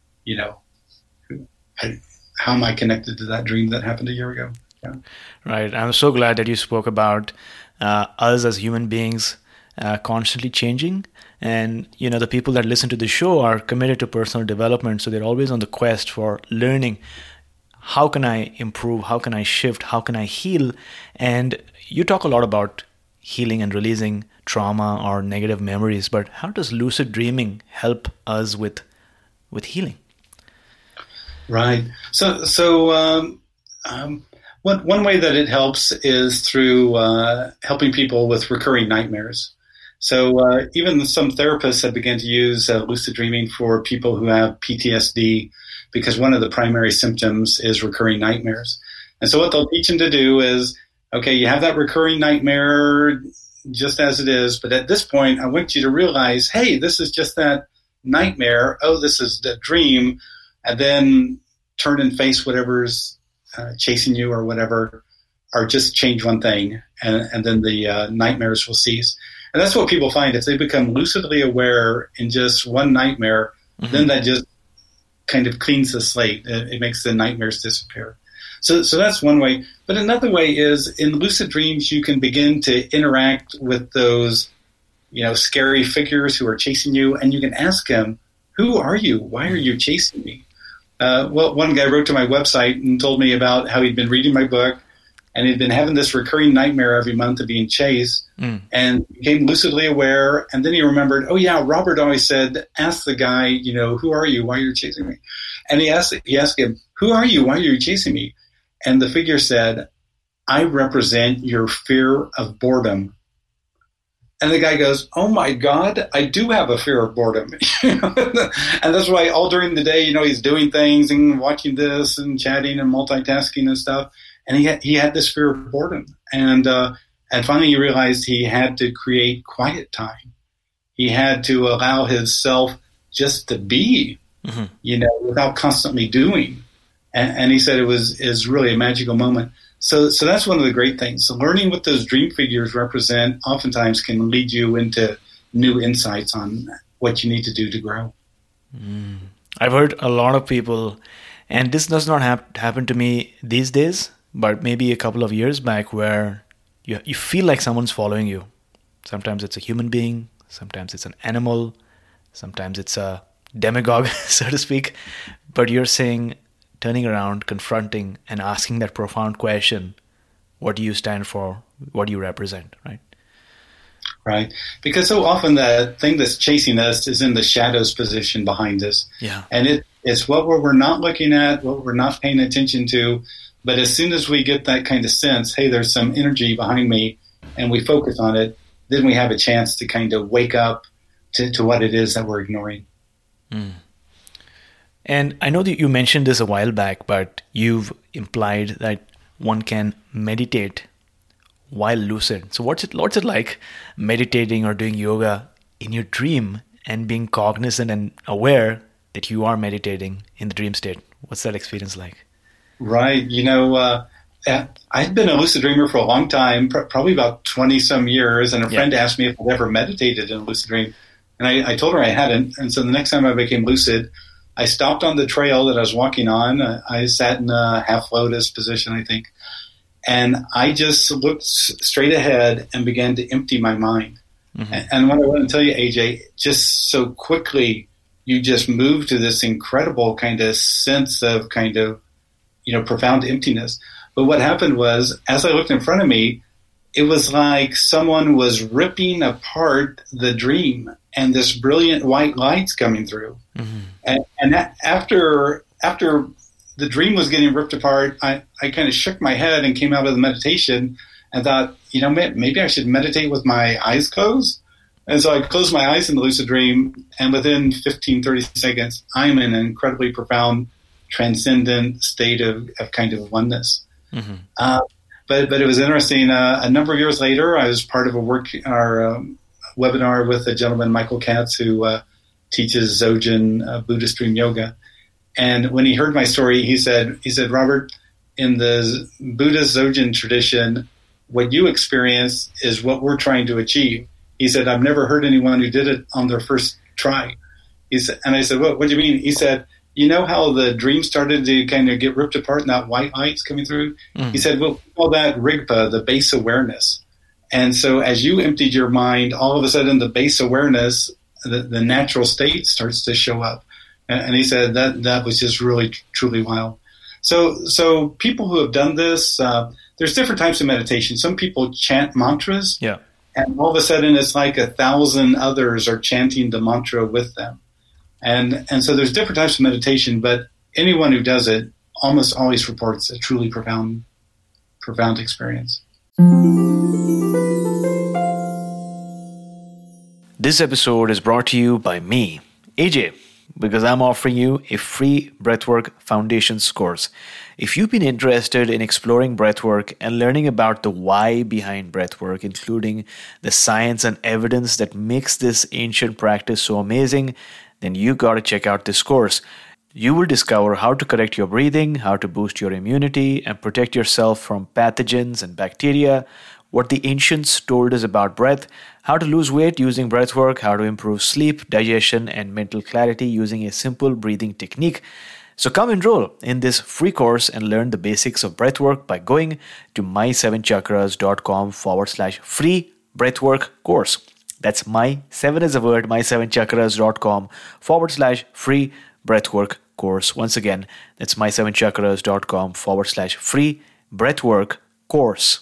Speaker 3: how am I connected to that dream that happened a year ago? Yeah.
Speaker 5: Right. I'm so glad that you spoke about us as human beings constantly changing. And, the people that listen to the show are committed to personal development. So they're always on the quest for learning. How can I improve? How can I shift? How can I heal? And you talk a lot about healing and releasing trauma or negative memories, but how does lucid dreaming help us with healing?
Speaker 3: Right. So one way that it helps is through helping people with recurring nightmares. So even some therapists have begun to use lucid dreaming for people who have PTSD, because one of the primary symptoms is recurring nightmares. And so what they'll teach them to do is, okay, you have that recurring nightmare just as it is, but at this point, I want you to realize, hey, this is just that nightmare. Oh, this is the dream. And then turn and face whatever's chasing you or whatever, or just change one thing, and then the nightmares will cease. And that's what people find. If they become lucidly aware in just one nightmare, then that just kind of cleans the slate. It makes the nightmares disappear. So that's one way. But another way is in lucid dreams, you can begin to interact with those, scary figures who are chasing you, and you can ask them, who are you? Why are you chasing me? Well, one guy wrote to my website and told me about how he'd been reading my book, and he'd been having this recurring nightmare every month of being chased, and became lucidly aware. And then he remembered, oh yeah, Robert always said, ask the guy, who are you? Why are you chasing me? And he asked him, who are you? Why are you chasing me? And the figure said, I represent your fear of boredom. And the guy goes, oh my God, I do have a fear of boredom. And that's why all during the day, he's doing things and watching this and chatting and multitasking and stuff. And he had this fear of boredom. And finally he realized he had to create quiet time. He had to allow himself just to be, without constantly doing. And he said is really a magical moment. So that's one of the great things. So learning what those dream figures represent oftentimes can lead you into new insights on what you need to do to grow.
Speaker 5: I've heard a lot of people, and this does not happen to me these days, but maybe a couple of years back, where you feel like someone's following you. Sometimes it's a human being, sometimes it's an animal, sometimes it's a demagogue, so to speak. But you're saying, turning around, confronting, and asking that profound question, what do you stand for? What do you represent, right?
Speaker 3: Right. Because so often the thing that's chasing us is in the shadows position behind us.
Speaker 5: Yeah.
Speaker 3: And it's what we're not looking at, what we're not paying attention to. But as soon as we get that kind of sense, hey, there's some energy behind me, and we focus on it, then we have a chance to kind of wake up to what it is that we're ignoring.
Speaker 5: And I know that you mentioned this a while back, but you've implied that one can meditate while lucid. So what's it like meditating or doing yoga in your dream and being cognizant and aware that you are meditating in the dream state? What's that experience like?
Speaker 3: Right. I've been a lucid dreamer for a long time, probably about 20 some years. And a friend asked me if I'd ever meditated in a lucid dream. And I told her I hadn't. And so the next time I became lucid, I stopped on the trail that I was walking on. I sat in a half lotus position, I think. And I just looked straight ahead and began to empty my mind. And what I want to tell you, AJ, just so quickly, you just moved to this incredible kind of sense of profound emptiness. But what happened was, as I looked in front of me, it was like someone was ripping apart the dream, and this brilliant white light's coming through. And that after the dream was getting ripped apart, I kind of shook my head and came out of the meditation and thought, maybe I should meditate with my eyes closed. And so I closed my eyes in the lucid dream, and within 15, 30 seconds, I'm in an incredibly profound, transcendent state of kind of oneness. But it was interesting. A number of years later, I was part of our webinar with a gentleman, Michael Katz, who teaches Dzogchen Buddhist dream yoga. And when he heard my story, he said, Robert, in the Buddhist Dzogchen tradition, what you experience is what we're trying to achieve. He said, I've never heard anyone who did it on their first try. And I said, what do you mean? He said, you know how the dream started to kind of get ripped apart and that white light's coming through? He said, well, we call that Rigpa, the base awareness. And so as you emptied your mind, all of a sudden the base awareness, the natural state starts to show up. And he said that was just really, truly wild. So people who have done this, there's different types of meditation. Some people chant mantras. Yeah. And all of a sudden it's like 1,000 others are chanting the mantra with them. And so there's different types of meditation, but anyone who does it almost always reports a truly profound experience.
Speaker 5: This episode is brought to you by me, AJ, because I'm offering you a free Breathwork Foundations course. If you've been interested in exploring breathwork and learning about the why behind breathwork, including the science and evidence that makes this ancient practice so amazing, then you got to check out this course. You will discover how to correct your breathing, how to boost your immunity and protect yourself from pathogens and bacteria, what the ancients told us about breath, how to lose weight using breathwork, how to improve sleep, digestion, and mental clarity using a simple breathing technique. So come enroll in this free course and learn the basics of breathwork by going to my7chakras.com/free breathwork course. That's my7 is a word, my7chakras.com/free breathwork course. Once again, that's my7chakras.com/free breathwork course.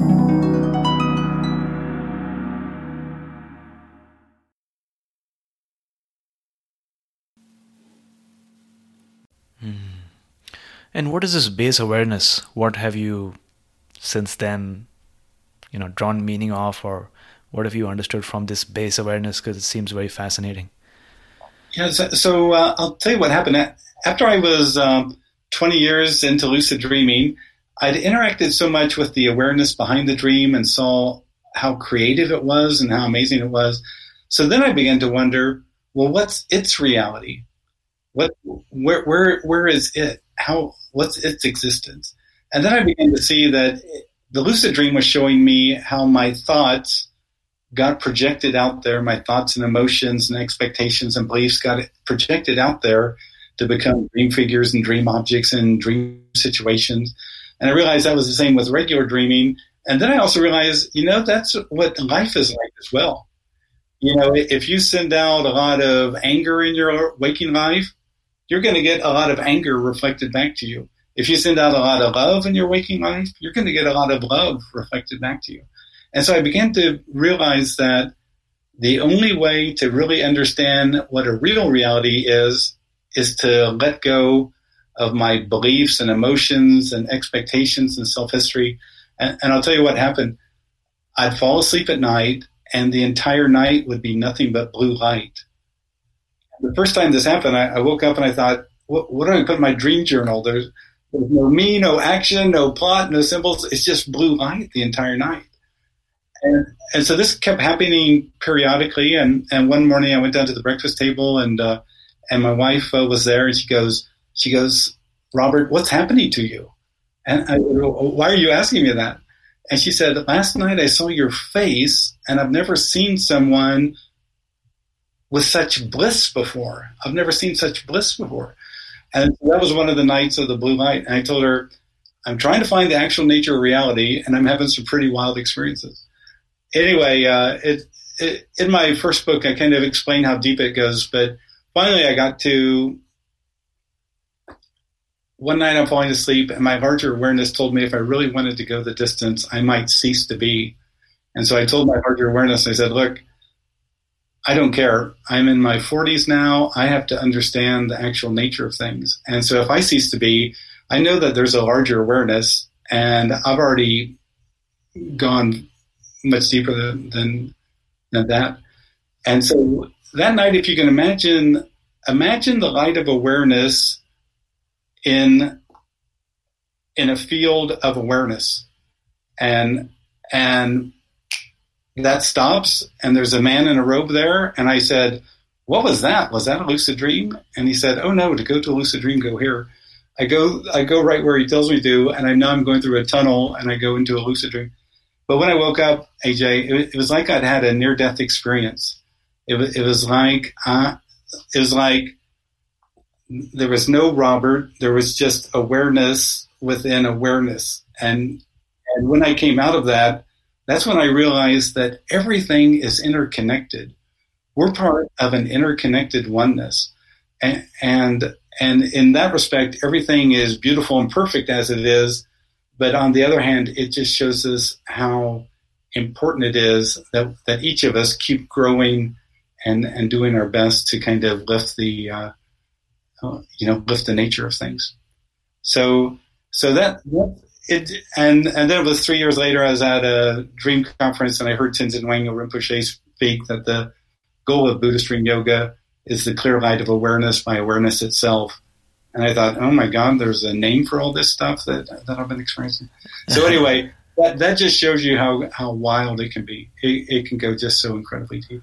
Speaker 5: And what is this base awareness? What have you since then, drawn meaning of, or what have you understood from this base awareness? Because it seems very fascinating.
Speaker 3: Yeah, so I'll tell you what happened. After I was 20 years into lucid dreaming, I'd interacted so much with the awareness behind the dream and saw how creative it was and how amazing it was. So then I began to wonder, well, what's its reality? Where is it? What's its existence? And then I began to see that the lucid dream was showing me how my thoughts got projected out there. My thoughts and emotions and expectations and beliefs got projected out there to become dream figures and dream objects and dream situations. And I realized that was the same with regular dreaming. And then I also realized, that's what life is like as well. If you send out a lot of anger in your waking life, you're going to get a lot of anger reflected back to you. If you send out a lot of love in your waking life, you're going to get a lot of love reflected back to you. And so I began to realize that the only way to really understand what a real reality is to let go of my beliefs and emotions and expectations and self-history. And I'll tell you what happened. I'd fall asleep at night, and the entire night would be nothing but blue light. The first time this happened, I woke up and I thought, what do I put in my dream journal? There's no me, no action, no plot, no symbols. It's just blue light the entire night. And so this kept happening periodically. And one morning I went down to the breakfast table and my wife was there, and she goes, Robert, what's happening to you? And I said, why are you asking me that? And she said, last night I saw your face, and I've never seen someone with such bliss before. I've never seen such bliss before. And that was one of the nights of the blue light. And I told her, I'm trying to find the actual nature of reality, and I'm having some pretty wild experiences. Anyway, in my first book, I kind of explain how deep it goes. But finally, I got to one night I'm falling asleep, and my larger awareness told me if I really wanted to go the distance, I might cease to be. And so I told my larger awareness, I said, look, I don't care. I'm in my 40s now. I have to understand the actual nature of things. And so if I cease to be, I know that there's a larger awareness, and I've already gone much deeper than that. And so that night, if you can imagine the light of awareness in a field of awareness, and that stops, and there's a man in a robe there. And I said, what was that? Was that a lucid dream? And he said, oh no, to go to a lucid dream, go here. I go right where he tells me to, and I know I'm going through a tunnel, and I go into a lucid dream. But when I woke up, AJ, it was like I'd had a near-death experience. It was like there was no Robert. There was just awareness within awareness. And when I came out of that, that's when I realized that everything is interconnected. We're part of an interconnected oneness. And in that respect, everything is beautiful and perfect as it is. But on the other hand, it just shows us how important it is that each of us keep growing and doing our best to kind of lift the nature of things. So that it, and then it was 3 years later, I was at a dream conference, and I heard Tenzin Wangyal Rinpoche speak that the goal of Buddhist dream yoga is the clear light of awareness by awareness itself. And I thought, oh my God, there's a name for all this stuff that I've been experiencing. So anyway, that just shows you how wild it can be. It can go just so incredibly deep.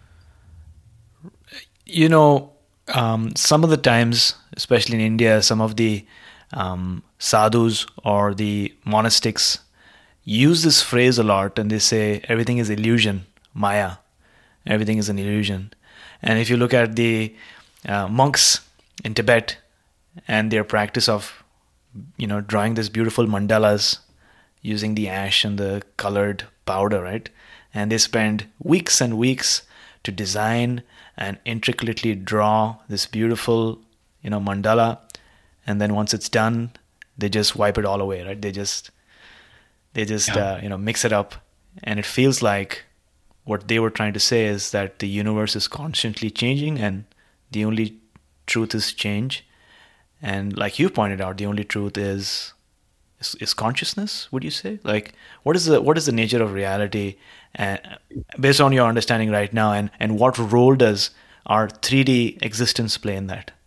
Speaker 5: Some of the times, especially in India, some of the sadhus or the monastics use this phrase a lot, and they say everything is illusion, maya. Everything is an illusion. And if you look at the monks in Tibet and their practice of, drawing these beautiful mandalas using the ash and the colored powder, right? And they spend weeks and weeks to design and intricately draw this beautiful, mandala, and then once it's done, they just wipe it all away, right? They just mix it up, and it feels like what they were trying to say is that the universe is constantly changing, and the only truth is change. And like you pointed out, the only truth is consciousness. Would you say? Like, what is the nature of reality, based on your understanding right now, and what role does our 3D existence play in that?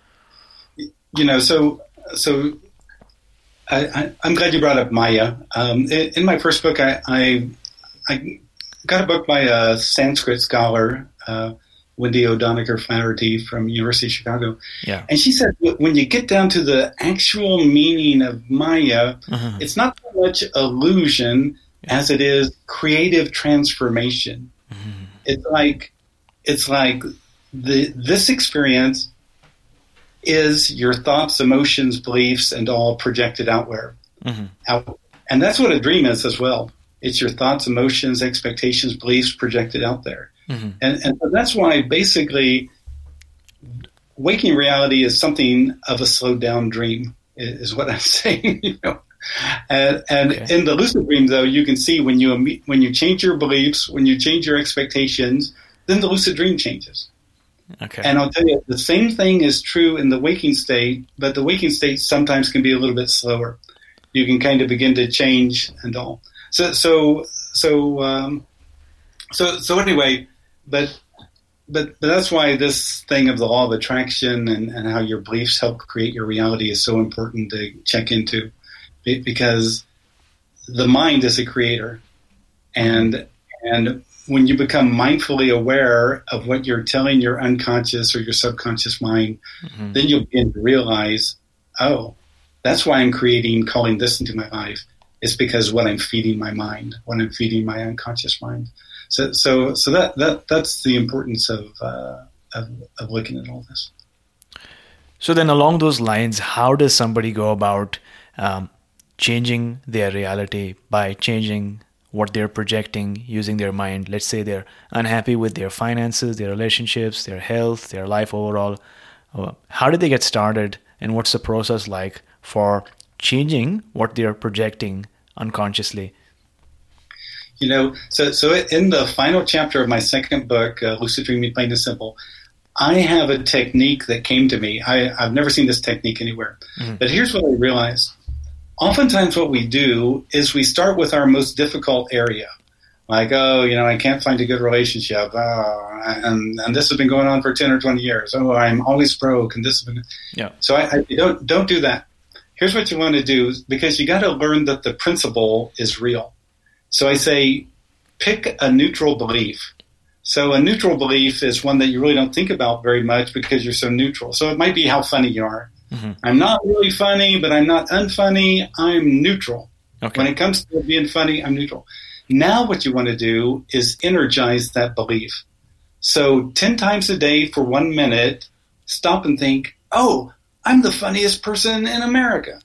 Speaker 3: So I'm glad you brought up Maya. In my first book, I got a book by a Sanskrit scholar, Wendy O'Donegar-Flaherty from University of Chicago.
Speaker 5: Yeah.
Speaker 3: And she said, when you get down to the actual meaning of Maya, it's not so much illusion as it is creative transformation. It's like this experience is your thoughts, emotions, beliefs, and all projected outward. And that's what a dream is as well. It's your thoughts, emotions, expectations, beliefs projected out there. And so that's why basically waking reality is something of a slowed down dream, is what I'm saying. And in the lucid dream, though, you can see when you change your beliefs, when you change your expectations, then the lucid dream changes.
Speaker 5: Okay.
Speaker 3: And I'll tell you, the same thing is true in the waking state, but the waking state sometimes can be a little bit slower. You can kind of begin to change and all. So anyway, but that's why this thing of the law of attraction and how your beliefs help create your reality is so important to check into, because the mind is a creator, and when you become mindfully aware of what you're telling your unconscious or your subconscious mind, then you'll begin to realize, oh, that's why I'm calling this into my life. It's because what I'm feeding my mind, what I'm feeding my unconscious mind. So that's the importance of looking at all this.
Speaker 5: So then, along those lines, how does somebody go about changing their reality by changing what they're projecting using their mind? Let's say they're unhappy with their finances, their relationships, their health, their life overall. How did they get started, and what's the process like for changing what they're projecting unconsciously?
Speaker 3: So in the final chapter of my second book, Lucid Dreaming Plain and Simple, I have a technique that came to me. I've never seen this technique anywhere. But here's what I realized. Oftentimes what we do is we start with our most difficult area. Like, I can't find a good relationship. And this has been going on for 10 or 20 years. Oh, I'm always broke. And this has been...
Speaker 5: Yeah.
Speaker 3: So I don't do that. Here's what you want to do, because you got to learn that the principle is real. So I say, pick a neutral belief. So a neutral belief is one that you really don't think about very much because you're so neutral. So it might be how funny you are. I'm not really funny, but I'm not unfunny. I'm neutral. Okay. When it comes to being funny, I'm neutral. Now what you want to do is energize that belief. So 10 times a day for 1 minute, stop and think, oh, I'm the funniest person in America.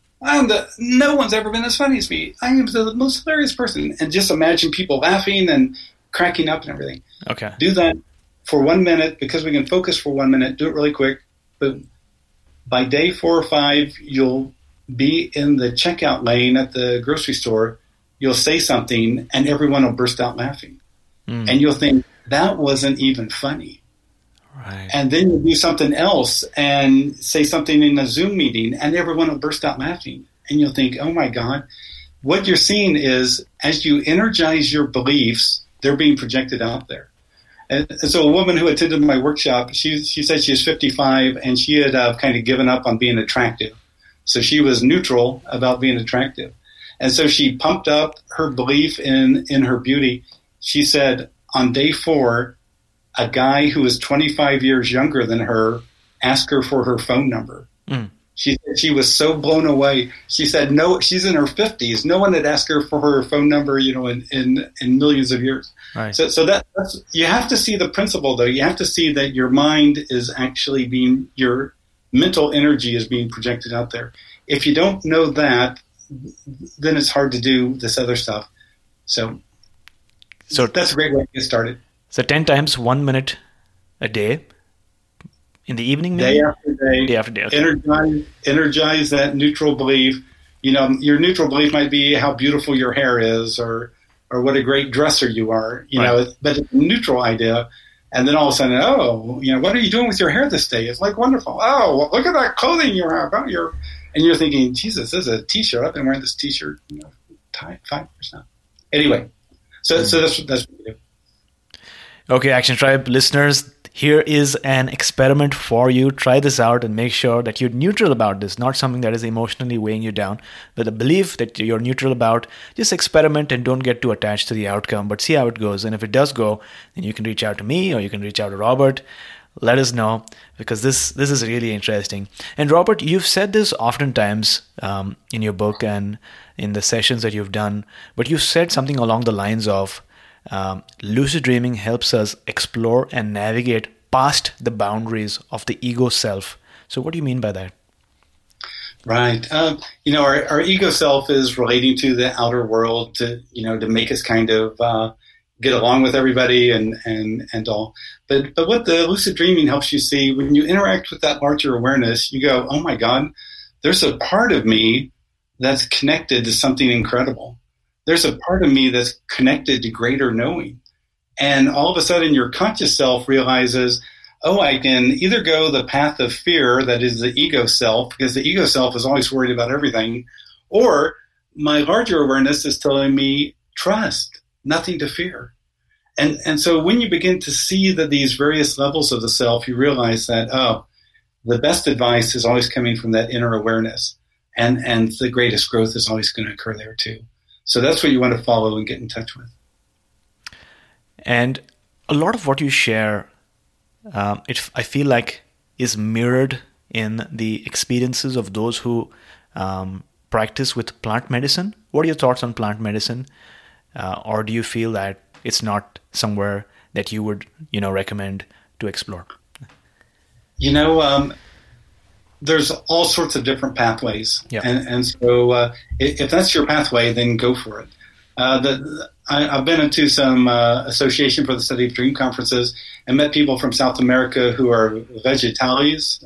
Speaker 3: No one's ever been as funny as me. I am the most hilarious person. And just imagine people laughing and cracking up and everything.
Speaker 5: Okay.
Speaker 3: Do that for 1 minute, because we can focus for 1 minute. Do it really quick. But by day 4 or 5, you'll be in the checkout lane at the grocery store. You'll say something and everyone will burst out laughing. And you'll think, that wasn't even funny.
Speaker 5: Right.
Speaker 3: And then you'll do something else and say something in a Zoom meeting and everyone will burst out laughing. And you'll think, oh my God. What you're seeing is, as you energize your beliefs, they're being projected out there. And so a woman who attended my workshop, she said she was 55 and she had kind of given up on being attractive. So she was neutral about being attractive. And so she pumped up her belief in her beauty. She said on day 4, a guy who was 25 years younger than her asked her for her phone number. She said she was so blown away. She said, no, she's in her 50s. No one had asked her for her phone number, in millions of years.
Speaker 5: Right.
Speaker 3: So that's, you have to see the principle, though. You have to see that your mind is actually your mental energy is being projected out there. If you don't know that, then it's hard to do this other stuff. So that's a great way to get started.
Speaker 5: So 10 times 1 minute a day in the evening, maybe?
Speaker 3: Day after day.
Speaker 5: Day after day. Okay.
Speaker 3: Energize that neutral belief. Your neutral belief might be how beautiful your hair is or what a great dresser you are, but it's a neutral idea. And then all of a sudden, what are you doing with your hair this day? It's like wonderful. Oh, well, look at that clothing you have. And you're thinking, Jesus, this is a T-shirt. I've been wearing this T-shirt 5 years now. Anyway, so that's what we do.
Speaker 5: Okay, Action Tribe listeners, here is an experiment for you. Try this out and make sure that you're neutral about this, not something that is emotionally weighing you down, but a belief that you're neutral about. Just experiment and don't get too attached to the outcome, but see how it goes. And if it does go, then you can reach out to me or you can reach out to Robert. Let us know, because this is really interesting. And Robert, you've said this oftentimes in your book and in the sessions that you've done, but you said something along the lines of lucid dreaming helps us explore and navigate past the boundaries of the ego self. So what do you mean by that?
Speaker 3: Right. Our ego self is relating to the outer world to make us kind of get along with everybody and all. But what the lucid dreaming helps you see, when you interact with that larger awareness, you go, oh my God, there's a part of me that's connected to something incredible. There's a part of me that's connected to greater knowing. And all of a sudden your conscious self realizes, I can either go the path of fear, that is the ego self, because the ego self is always worried about everything, or my larger awareness is telling me, trust, nothing to fear. And so when you begin to see that these various levels of the self, you realize that, the best advice is always coming from that inner awareness. And the greatest growth is always going to occur there too. So that's what you want to follow and get in touch with.
Speaker 5: And a lot of what you share, I feel like, is mirrored in the experiences of those who practice with plant medicine. What are your thoughts on plant medicine? Or do you feel that it's not somewhere that you would, recommend to explore?
Speaker 3: There's all sorts of different pathways.
Speaker 5: Yeah.
Speaker 3: And so if that's your pathway, then go for it. I've been into some Association for the Study of Dream conferences and met people from South America who are vegetales.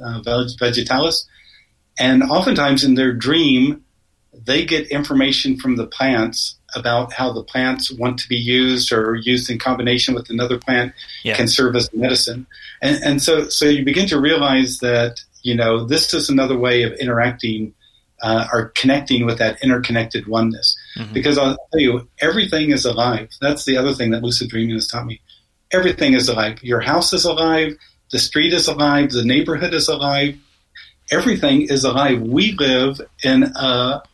Speaker 3: And oftentimes in their dream, they get information from the plants about how the plants want to be used or used in combination with another plant can serve as medicine. And so you begin to realize that, this is another way of interacting or connecting with that interconnected oneness. Mm-hmm. Because I'll tell you, everything is alive. That's the other thing that lucid dreaming has taught me. Everything is alive. Your house is alive. The street is alive. The neighborhood is alive. Everything is alive. We live in a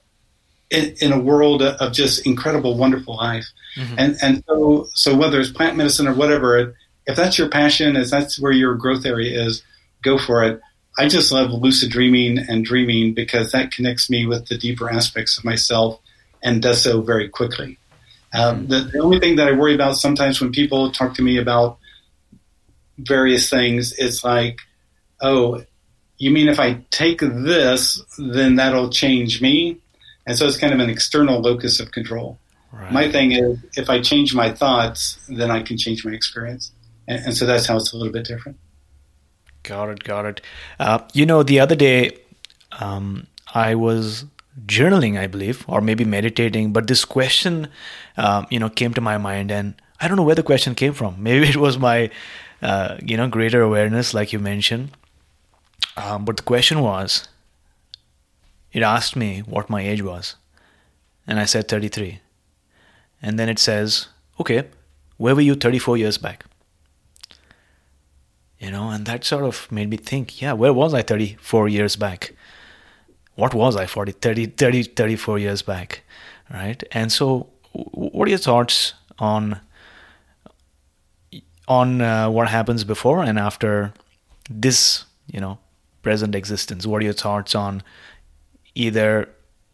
Speaker 3: world of just incredible, wonderful life. Mm-hmm. And so whether it's plant medicine or whatever, if that's your passion, if that's where your growth area is, go for it. I just love lucid dreaming and dreaming because that connects me with the deeper aspects of myself and does so very quickly. The only thing that I worry about sometimes when people talk to me about various things is like, oh, you mean if I take this, then that'll change me? And so it's kind of an external locus of control. Right. My thing is, if I change my thoughts, then I can change my experience. And so that's how it's a little bit different.
Speaker 5: Got it. The other day, I was journaling, I believe, or maybe meditating, but this question, came to my mind, and I don't know where the question came from. Maybe it was my, greater awareness, like you mentioned. But the question was, it asked me what my age was, and I said 33. And then it says, okay, where were you 34 years back? And that sort of made me think, where was I 34 years back? What was I 34 years back, right? And so what are your thoughts on what happens before and after this, present existence? What are your thoughts on either,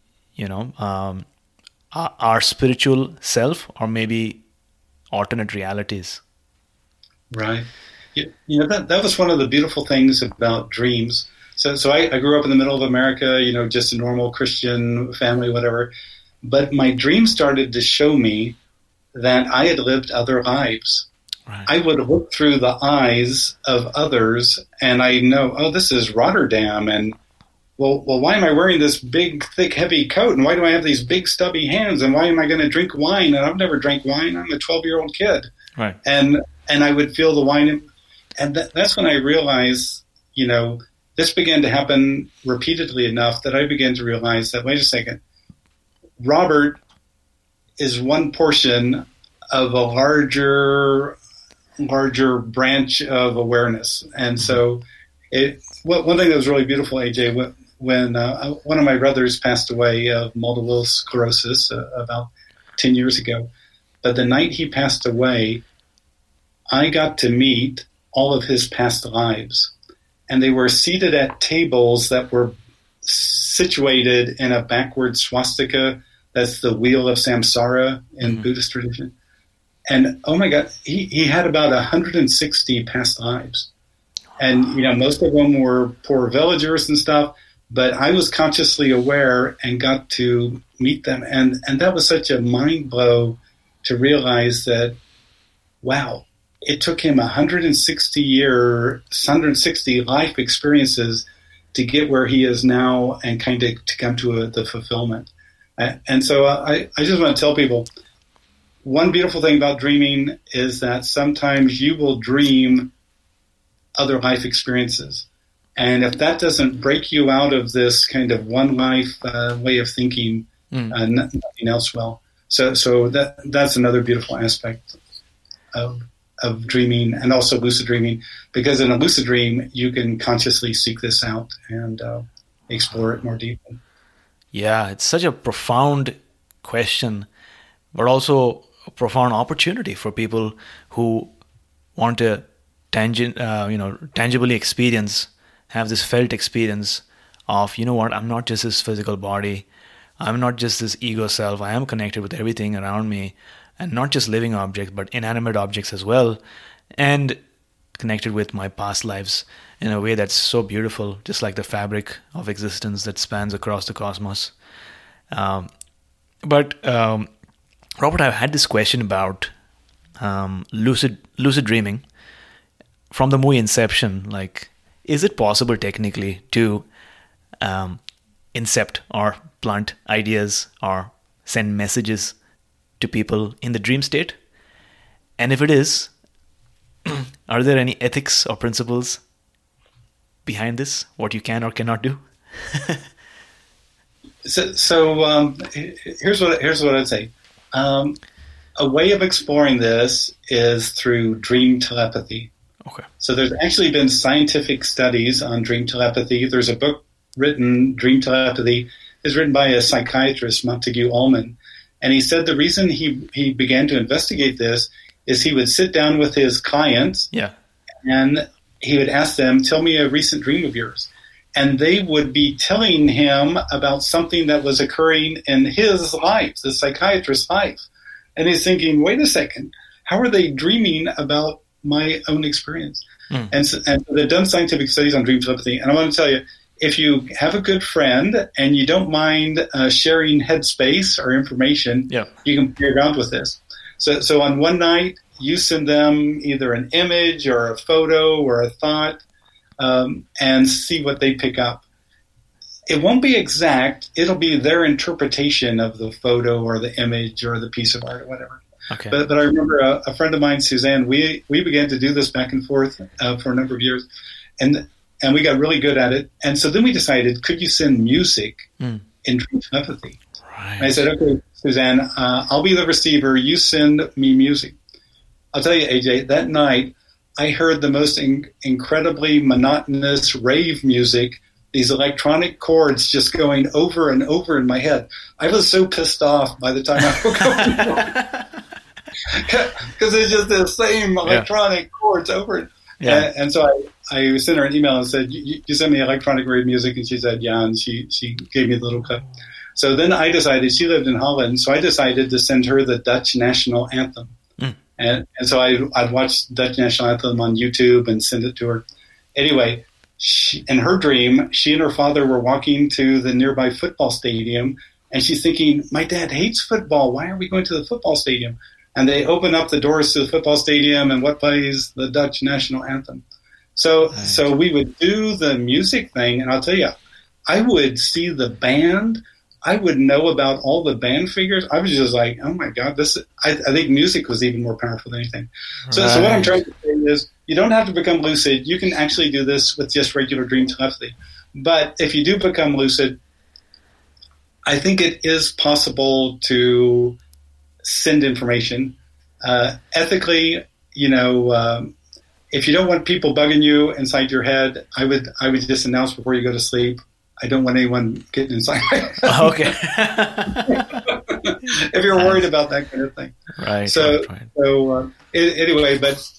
Speaker 5: our spiritual self or maybe alternate realities?
Speaker 3: Right. That was one of the beautiful things about dreams. So I grew up in the middle of America, just a normal Christian family, whatever. But my dream started to show me that I had lived other lives.
Speaker 5: Right.
Speaker 3: I would look through the eyes of others, and I know, oh, this is Rotterdam, and well, why am I wearing this big, thick, heavy coat, and why do I have these big, stubby hands, and why am I going to drink wine? And I've never drank wine. I'm a 12-year-old kid.
Speaker 5: Right.
Speaker 3: And I would feel the wine, and that's when I realized, this began to happen repeatedly enough that I began to realize that, wait a second, Robert is one portion of a larger branch of awareness. And so one thing that was really beautiful, AJ, when one of my brothers passed away of multiple sclerosis about 10 years ago, but the night he passed away, I got to meet all of his past lives. And they were seated at tables that were situated in a backward swastika. That's the wheel of samsara in Buddhist tradition. And oh my God, he had about 160 past lives. And, most of them were poor villagers and stuff, but I was consciously aware and got to meet them. And that was such a mind blow to realize that, wow, it took him 160 life experiences to get where he is now and kind of to come to the fulfillment. And so I just want to tell people, one beautiful thing about dreaming is that sometimes you will dream other life experiences. And if that doesn't break you out of this kind of one life way of thinking, nothing else will. So that's another beautiful aspect of dreaming, and also lucid dreaming, because in a lucid dream, you can consciously seek this out and explore it more deeply.
Speaker 5: Yeah, it's such a profound question, but also a profound opportunity for people who want to tangibly have this felt experience of, I'm not just this physical body, I'm not just this ego self, I am connected with everything around me, and not just living objects, but inanimate objects as well, and connected with my past lives in a way that's so beautiful, just like the fabric of existence that spans across the cosmos. But Robert, I've had this question about lucid dreaming from the movie Inception. Like, is it possible technically to incept or plant ideas or send messages to people in the dream state? And if it is, are there any ethics or principles behind this, what you can or cannot do?
Speaker 3: So here's what I'd say. A way of exploring this is through dream telepathy.
Speaker 5: Okay.
Speaker 3: So there's actually been scientific studies on dream telepathy. There's a book written, Dream Telepathy, is written by a psychiatrist, Montague Ullman. And he said the reason he began to investigate this is he would sit down with his clients, and he would ask them, tell me a recent dream of yours. And they would be telling him about something that was occurring in his life, the psychiatrist's life. And he's thinking, wait a second, how are they dreaming about my own experience? And they've done scientific studies on dream telepathy. And I want to tell you, if you have a good friend and you don't mind sharing headspace or information, you can play around with this. So on one night, you send them either an image or a photo or a thought, and see what they pick up. It won't be exact. It'll be their interpretation of the photo or the image or the piece of art or whatever.
Speaker 5: Okay.
Speaker 3: But I remember a friend of mine, Suzanne, we began to do this back and forth for a number of years. And we got really good at it. And so then we decided, could you send music in dream telepathy?
Speaker 5: Right.
Speaker 3: And I said, okay, Suzanne, I'll be the receiver. You send me music. I'll tell you, AJ, that night I heard the most incredibly monotonous rave music, these electronic chords just going over and over in my head. I was so pissed off by the time I woke up. Because it's just the same electronic chords over. Yeah. And so I sent her an email and said, you sent me electronic rave music? And she said, yeah, and she gave me the little clip. So then I decided, she lived in Holland, so I decided to send her the Dutch national anthem. And so I'd watch Dutch national anthem on YouTube and send it to her. Anyway, in her dream, she and her father were walking to the nearby football stadium, and she's thinking, my dad hates football. Why are we going to the football stadium? and they open up the doors to the football stadium, and what plays the Dutch national anthem. So we would do the music thing, and I'll tell you, I would see the band. I would know about all the band figures. I was just like, oh my God, I think music was even more powerful than anything. So what I'm trying to say is, you don't have to become lucid. You can actually do this with just regular dream telepathy. But if you do become lucid, I think it is possible to send information. Ethically, if you don't want people bugging you inside your head, I would just announce before you go to sleep, I don't want anyone getting inside my head.
Speaker 5: Okay.
Speaker 3: If you're worried about that kind of thing.
Speaker 5: Right.
Speaker 3: So anyway, but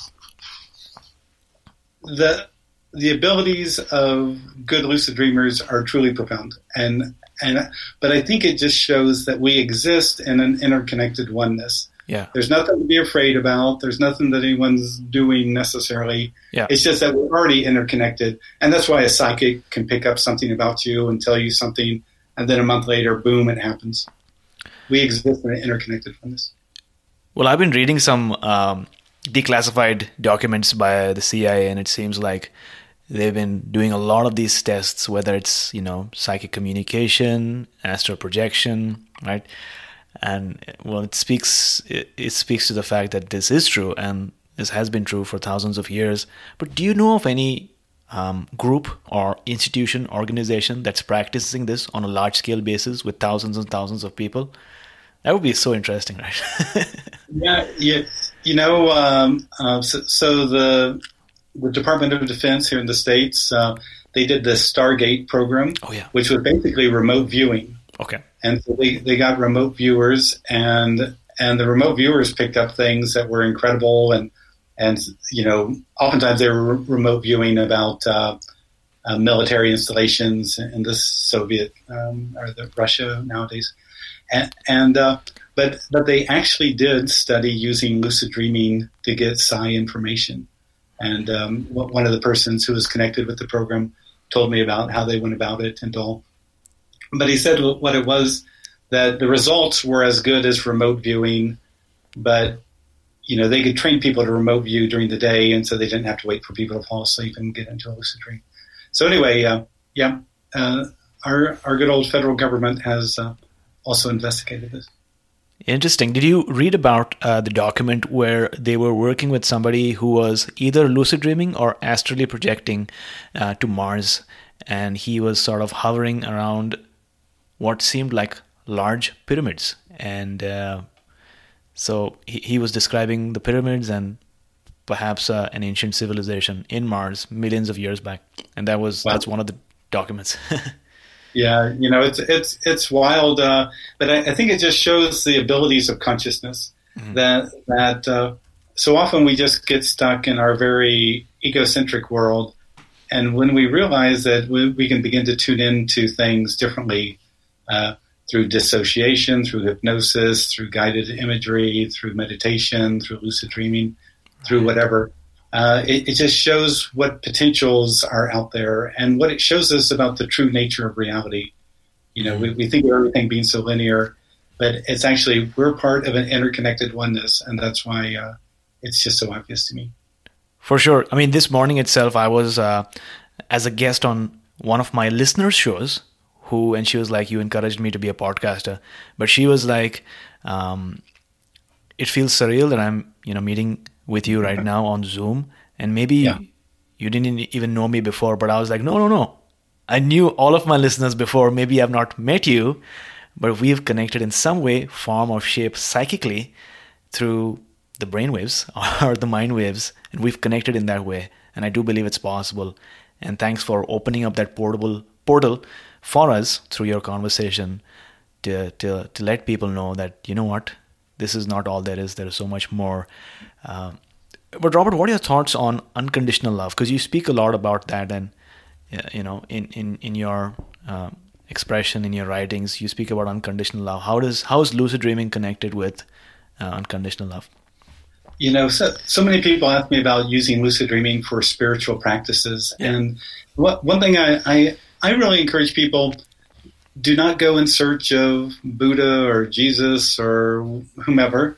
Speaker 3: the abilities of good lucid dreamers are truly profound. But I think it just shows that we exist in an interconnected oneness.
Speaker 5: Yeah.
Speaker 3: There's nothing to be afraid about. There's nothing that anyone's doing necessarily.
Speaker 5: Yeah.
Speaker 3: It's just that we're already interconnected. And that's why a psychic can pick up something about you and tell you something, and then a month later, boom, it happens. We exist in an interconnected oneness.
Speaker 5: Well, I've been reading some declassified documents by the CIA, and it seems like they've been doing a lot of these tests, whether it's, psychic communication, astral projection, right? And well, it speaks to the fact that this is true, and this has been true for thousands of years. But do you know of any group or institution, organization that's practicing this on a large-scale basis with thousands and thousands of people? That would be so interesting, right?
Speaker 3: So the Department of Defense here in the States, they did the Stargate program, which was basically remote viewing.
Speaker 5: Okay.
Speaker 3: And so they got remote viewers, and the remote viewers picked up things that were incredible, and oftentimes they were remote viewing about military installations in the Soviet or the Russia nowadays, but they actually did study using lucid dreaming to get psi information, and one of the persons who was connected with the program told me about how they went about it and all. But he said what it was, that the results were as good as remote viewing, but, they could train people to remote view during the day, and so they didn't have to wait for people to fall asleep and get into a lucid dream. So anyway, our good old federal government has also investigated this.
Speaker 5: Interesting. Did you read about the document where they were working with somebody who was either lucid dreaming or astrally projecting to Mars, and he was sort of hovering around what seemed like large pyramids, and so he was describing the pyramids and perhaps an ancient civilization in Mars millions of years back, and that's one of the documents.
Speaker 3: Yeah, it's wild, but I think it just shows the abilities of consciousness. Mm-hmm. that so often we just get stuck in our very egocentric world, and when we realize that we can begin to tune into things differently. Through dissociation, through hypnosis, through guided imagery, through meditation, through lucid dreaming, through whatever. It just shows what potentials are out there and what it shows us about the true nature of reality. We think of everything being so linear, but it's actually, we're part of an interconnected oneness, and that's why it's just so obvious to me.
Speaker 5: For sure. I mean, this morning itself, I was as a guest on one of my listeners' shows, and she was like, you encouraged me to be a podcaster. But she was like, it feels surreal that I'm, meeting with you right now on Zoom. And maybe you didn't even know me before, but I was like, no. I knew all of my listeners before. Maybe I've not met you, but we've connected in some way, form, or shape psychically through the brainwaves or the mind waves. And we've connected in that way. And I do believe it's possible. And thanks for opening up that portal for us through your conversation to let people know that, what, this is not all there is. There is so much more. But Robert, what are your thoughts on unconditional love? Because you speak a lot about that, and in your expression, in your writings, you speak about unconditional love. How is lucid dreaming connected with unconditional love?
Speaker 3: So many people ask me about using lucid dreaming for spiritual practices, and one thing I really encourage people, do not go in search of Buddha or Jesus or whomever.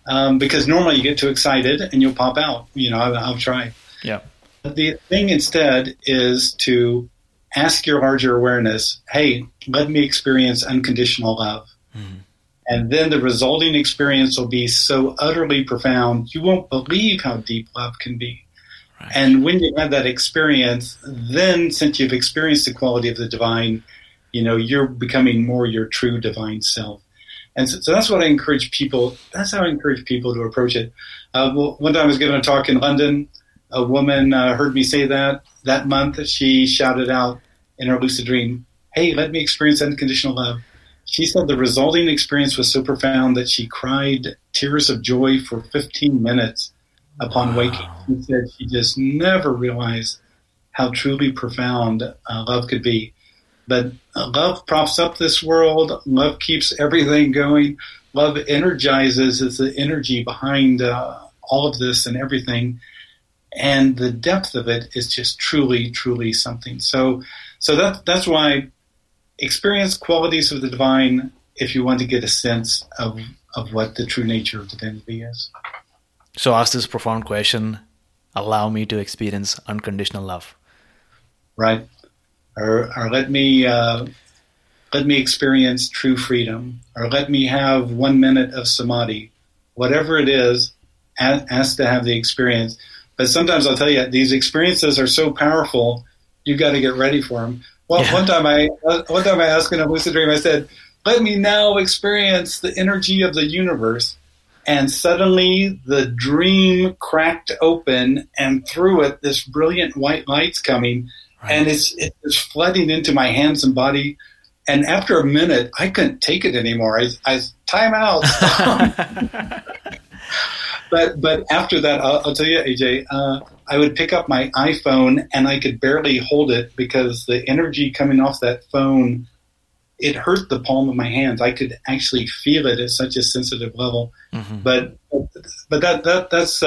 Speaker 3: because normally you get too excited and you'll pop out. I've tried.
Speaker 5: Yeah.
Speaker 3: But the thing instead is to ask your larger awareness, hey, let me experience unconditional love. Mm-hmm. And then the resulting experience will be so utterly profound, you won't believe how deep love can be. Right. And when you have that experience, then since you've experienced the quality of the divine, you're becoming more your true divine self. And so that's what I encourage people. That's how I encourage people to approach it. One time I was giving a talk in London. A woman heard me say that month. She shouted out in her lucid dream, hey, let me experience unconditional love. She said the resulting experience was so profound that she cried tears of joy for 15 minutes upon waking. She said she just never realized how truly profound love could be. But love props up this world. Love keeps everything going. Love energizes. It's the energy behind all of this and everything. And the depth of it is just truly, truly something. So that's why experience qualities of the divine if you want to get a sense of what the true nature of divinity is.
Speaker 5: So ask this profound question, allow me to experience unconditional love.
Speaker 3: Right. Or let me experience true freedom. Or let me have 1 minute of samadhi. Whatever it is, ask to have the experience. But sometimes I'll tell you, these experiences are so powerful, you've got to get ready for them. Well, yeah. One time I asked in a lucid dream, I said, let me now experience the energy of the universe. And suddenly the dream cracked open, and through it, this brilliant white light's coming. Right. And it's flooding into my hands and body. And after a minute, I couldn't take it anymore. I time out. But after that, I'll tell you, AJ, I would pick up my iPhone and I could barely hold it because the energy coming off that phone, it hurt the palm of my hands. I could actually feel it at such a sensitive level. Mm-hmm. But that's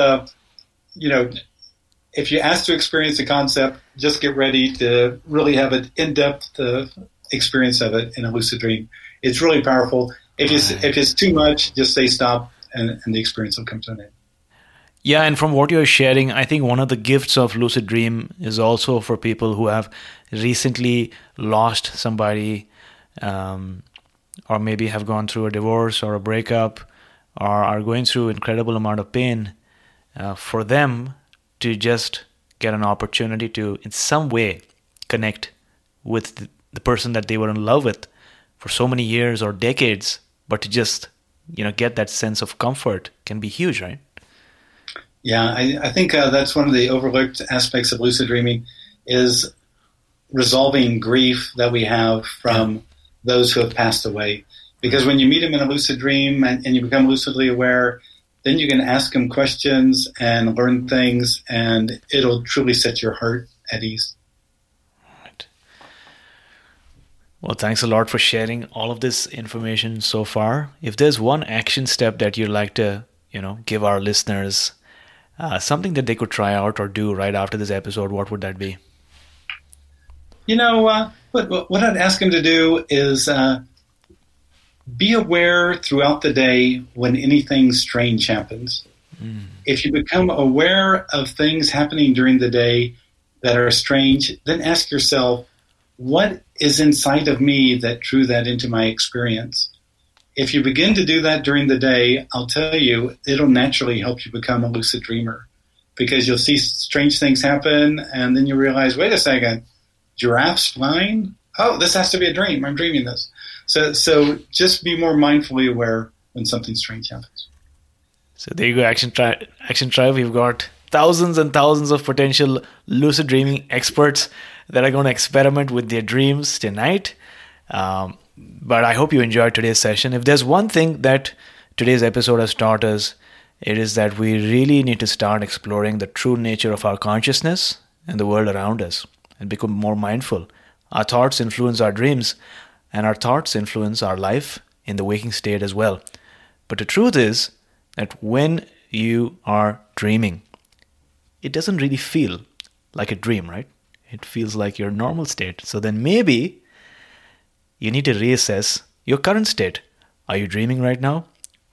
Speaker 3: if you ask to experience a concept, just get ready to really have an in-depth experience of it in a lucid dream. It's really powerful. If it's too much, just say stop, and the experience will come to an end.
Speaker 5: Yeah, and from what you're sharing, I think one of the gifts of lucid dream is also for people who have recently lost somebody, or maybe have gone through a divorce or a breakup, or are going through incredible amount of pain. For them to just get an opportunity to, in some way, connect with the person that they were in love with for so many years or decades, but to just get that sense of comfort can be huge, right?
Speaker 3: Yeah, I think that's one of the overlooked aspects of lucid dreaming is resolving grief that we have from those who have passed away. Because when you meet them in a lucid dream and you become lucidly aware, then you can ask them questions and learn things, and it'll truly set your heart at ease.
Speaker 5: Right. Well, thanks a lot for sharing all of this information so far. If there's one action step that you'd like to, give our listeners, something that they could try out or do right after this episode, what would that be?
Speaker 3: What I'd ask them to do is be aware throughout the day when anything strange happens. Mm. If you become aware of things happening during the day that are strange, then ask yourself, what is inside of me that drew that into my experience? If you begin to do that during the day, I'll tell you, it'll naturally help you become a lucid dreamer, because you'll see strange things happen and then you realize, wait a second, giraffes flying? Oh, this has to be a dream. I'm dreaming this. So just be more mindfully aware when something strange happens.
Speaker 5: So there you go, Action Tribe. We've got thousands and thousands of potential lucid dreaming experts that are going to experiment with their dreams tonight. But I hope you enjoyed today's session. If there's one thing that today's episode has taught us, it is that we really need to start exploring the true nature of our consciousness and the world around us and become more mindful. Our thoughts influence our dreams, and our thoughts influence our life in the waking state as well. But the truth is that when you are dreaming, it doesn't really feel like a dream, right? It feels like your normal state. So then maybe you need to reassess your current state. Are you dreaming right now?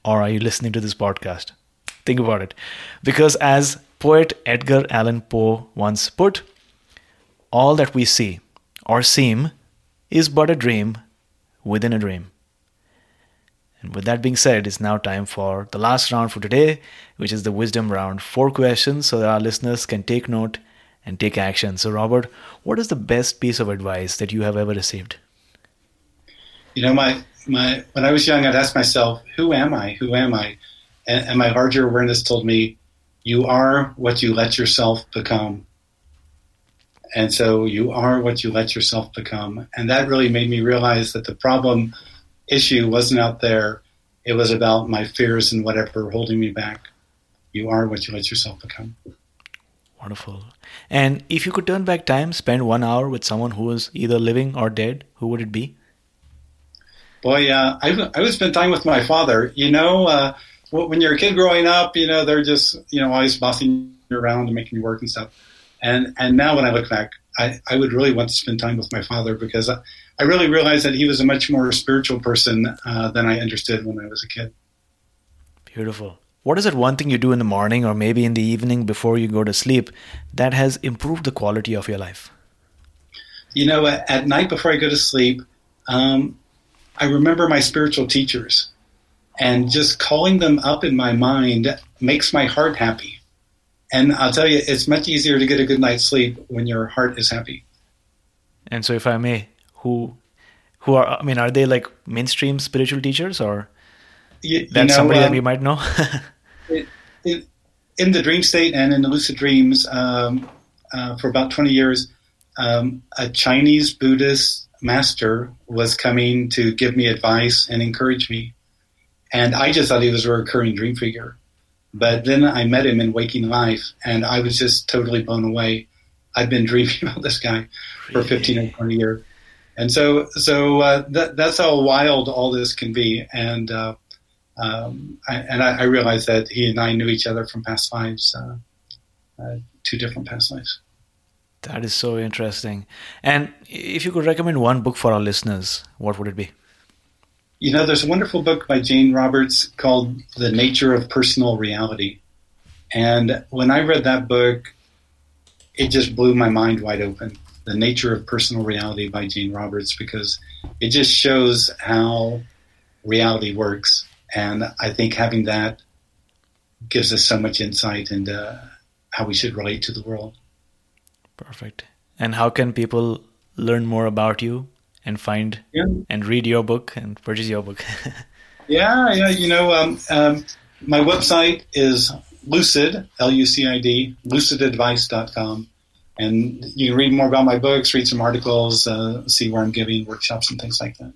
Speaker 5: or are you listening to this podcast? Think about it. Because as poet Edgar Allan Poe once put, all that we see or seem is but a dream within a dream. And with that being said, it's now time for the last round for today, which is the wisdom round. 4 questions so that our listeners can take note and take action. So Robert, what is the best piece of advice that you have ever received?
Speaker 3: You know, when I was young, I'd ask myself, who am I? Who am I? And my larger awareness told me, you are what you let yourself become. And so you are what you let yourself become. And that really made me realize that the problem issue wasn't out there. It was about my fears and whatever holding me back. You are what you let yourself become.
Speaker 5: Wonderful. And if you could turn back time, spend 1 hour with someone who is either living or dead, who would it be?
Speaker 3: Boy, I would spend time with my father. You know, when you're a kid growing up, you know, they're just, you know, always bossing you around and making you work and stuff. And now when I look back, I would really want to spend time with my father because I really realized that he was a much more spiritual person than I understood when I was a kid.
Speaker 5: Beautiful. What is that one thing you do in the morning or maybe in the evening before you go to sleep that has improved the quality of your life?
Speaker 3: You know, at night before I go to sleep, I remember my spiritual teachers, and just calling them up in my mind makes my heart happy. And I'll tell you, it's much easier to get a good night's sleep when your heart is happy. And
Speaker 5: so if I may, who are, I mean, are they like mainstream spiritual teachers or that's somebody that we might know?
Speaker 3: In the dream state and in the lucid dreams, for about 20 years, a Chinese Buddhist master was coming to give me advice and encourage me. And I just thought he was a recurring dream figure. But then I met him in waking life, and I was just totally blown away. I've been dreaming about this guy for 15 or 20 years. And so that's how wild all this can be. And I realized that he and I knew each other from past lives, 2 different past lives.
Speaker 5: That is so interesting. And if you could recommend one book for our listeners, what would it be?
Speaker 3: You know, there's a wonderful book by Jane Roberts called The Nature of Personal Reality. And when I read that book, it just blew my mind wide open. The Nature of Personal Reality by Jane Roberts, because it just shows how reality works. And I think having that gives us so much insight into how we should relate to the world.
Speaker 5: Perfect. And how can people learn more about you and find and read your book and purchase your book?
Speaker 3: Yeah. You know, my website is Lucid, Lucid, lucidadvice.com. And you can read more about my books, read some articles, see where I'm giving workshops and things like that.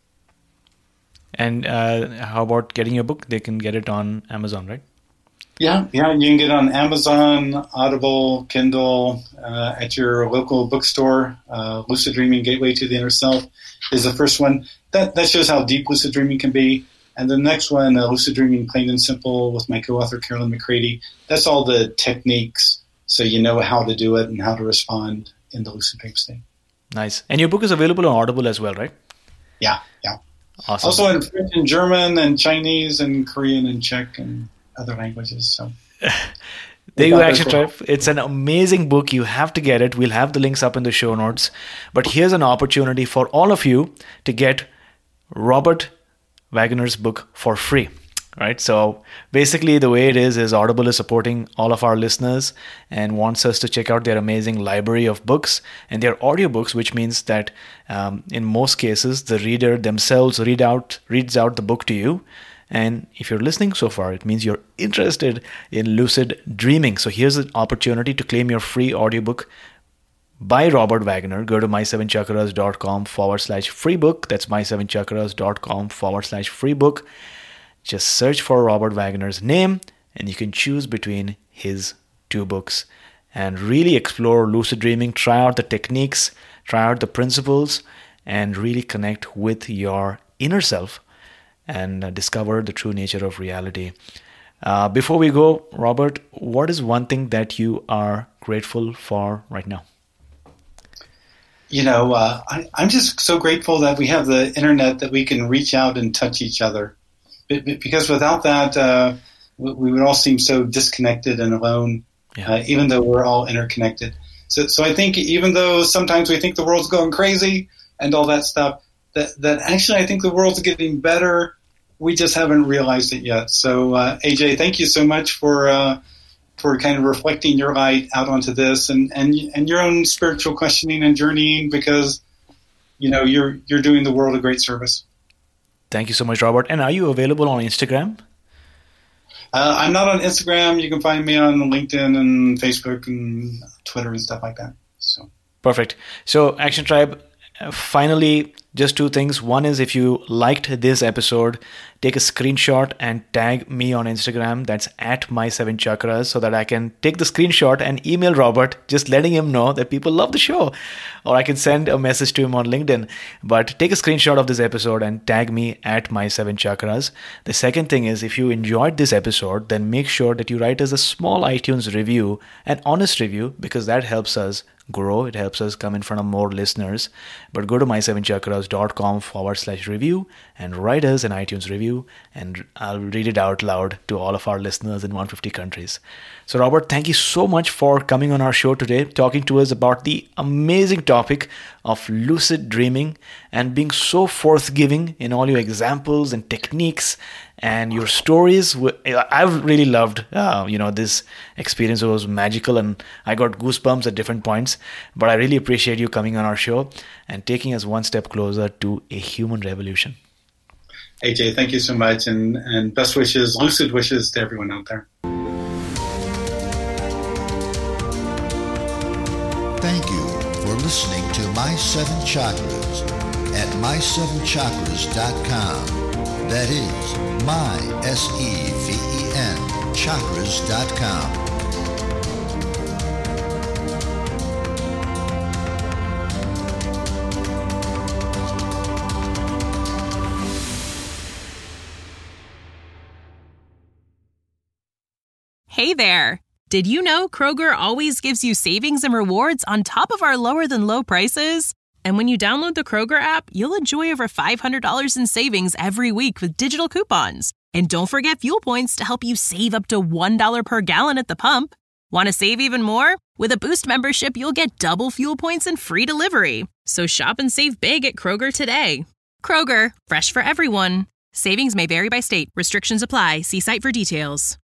Speaker 5: And how about getting your book? They can get it on Amazon, right?
Speaker 3: Yeah, you can get it on Amazon, Audible, Kindle, at your local bookstore. Lucid Dreaming Gateway to the Inner Self is the first one. That shows how deep lucid dreaming can be. And the next one, Lucid Dreaming Plain and Simple with my co-author Carolyn McCready. That's all the techniques so you know how to do it and how to respond in the lucid dream state.
Speaker 5: Nice. And your book is available on Audible as well, right?
Speaker 3: Yeah.
Speaker 5: Awesome.
Speaker 3: Also in French and German and Chinese and Korean and Czech and other languages. So
Speaker 5: there you actually try. It's an amazing book. You have to get it. We'll have the links up in the show notes. But here's an opportunity for all of you to get Robert Waggoner's book for free. Right? So basically the way it is Audible is supporting all of our listeners and wants us to check out their amazing library of books and their audiobooks, which means that in most cases the reader themselves reads out the book to you. And if you're listening so far, it means you're interested in lucid dreaming. So here's an opportunity to claim your free audiobook by Robert Waggoner. Go to my7chakras.com/free book. That's my7chakras.com/free book. Just search for Robert Waggoner's name and you can choose between his 2 books and really explore lucid dreaming. Try out the techniques, try out the principles, and really connect with your inner self and discover the true nature of reality. Before we go, Robert, what is one thing that you are grateful for right now?
Speaker 3: You know, I'm just so grateful that we have the internet, that we can reach out and touch each other. because without that, we would all seem so disconnected and alone, even though we're all interconnected. So I think even though sometimes we think the world's going crazy and all that stuff, that actually I think the world's getting better. We just haven't realized it yet. So AJ, thank you so much for kind of reflecting your light out onto this and your own spiritual questioning and journeying, because you're doing the world a great service.
Speaker 5: Thank you so much, Robert. And are you available on Instagram?
Speaker 3: I'm not on Instagram. You can find me on LinkedIn and Facebook and Twitter and stuff like that. So
Speaker 5: perfect. So Action Tribe, finally, just two things. One is, if you liked this episode, take a screenshot and tag me on Instagram. That's @my7chakras, so that I can take the screenshot and email Robert, just letting him know that people love the show. Or I can send a message to him on LinkedIn. But take a screenshot of this episode and tag me @my7chakras. The second thing is, if you enjoyed this episode, then make sure that you write us a small iTunes review, an honest review, because that helps us grow. It helps us come in front of more listeners. But go to my7chakras.com/review and write us an iTunes review, and I'll read it out loud to all of our listeners in 150 countries. So Robert, thank you so much for coming on our show today, talking to us about the amazing topic of lucid dreaming and being so forthgiving in all your examples and techniques and your stories. I've really loved, this experience. It was magical and I got goosebumps at different points. But I really appreciate you coming on our show and taking us one step closer to a human revolution.
Speaker 3: AJ, thank you so much, and best wishes, lucid wishes to everyone out there.
Speaker 4: Thank you for listening to My 7 Chakras at my7chakras.com. That is MySEVEN chakras.com.
Speaker 1: Hey there! Did you know Kroger always gives you savings and rewards on top of our lower-than-low prices? And when you download the Kroger app, you'll enjoy over $500 in savings every week with digital coupons. And don't forget fuel points to help you save up to $1 per gallon at the pump. Want to save even more? With a Boost membership, you'll get double fuel points and free delivery. So shop and save big at Kroger today. Kroger, fresh for everyone. Savings may vary by state. Restrictions apply. See site for details.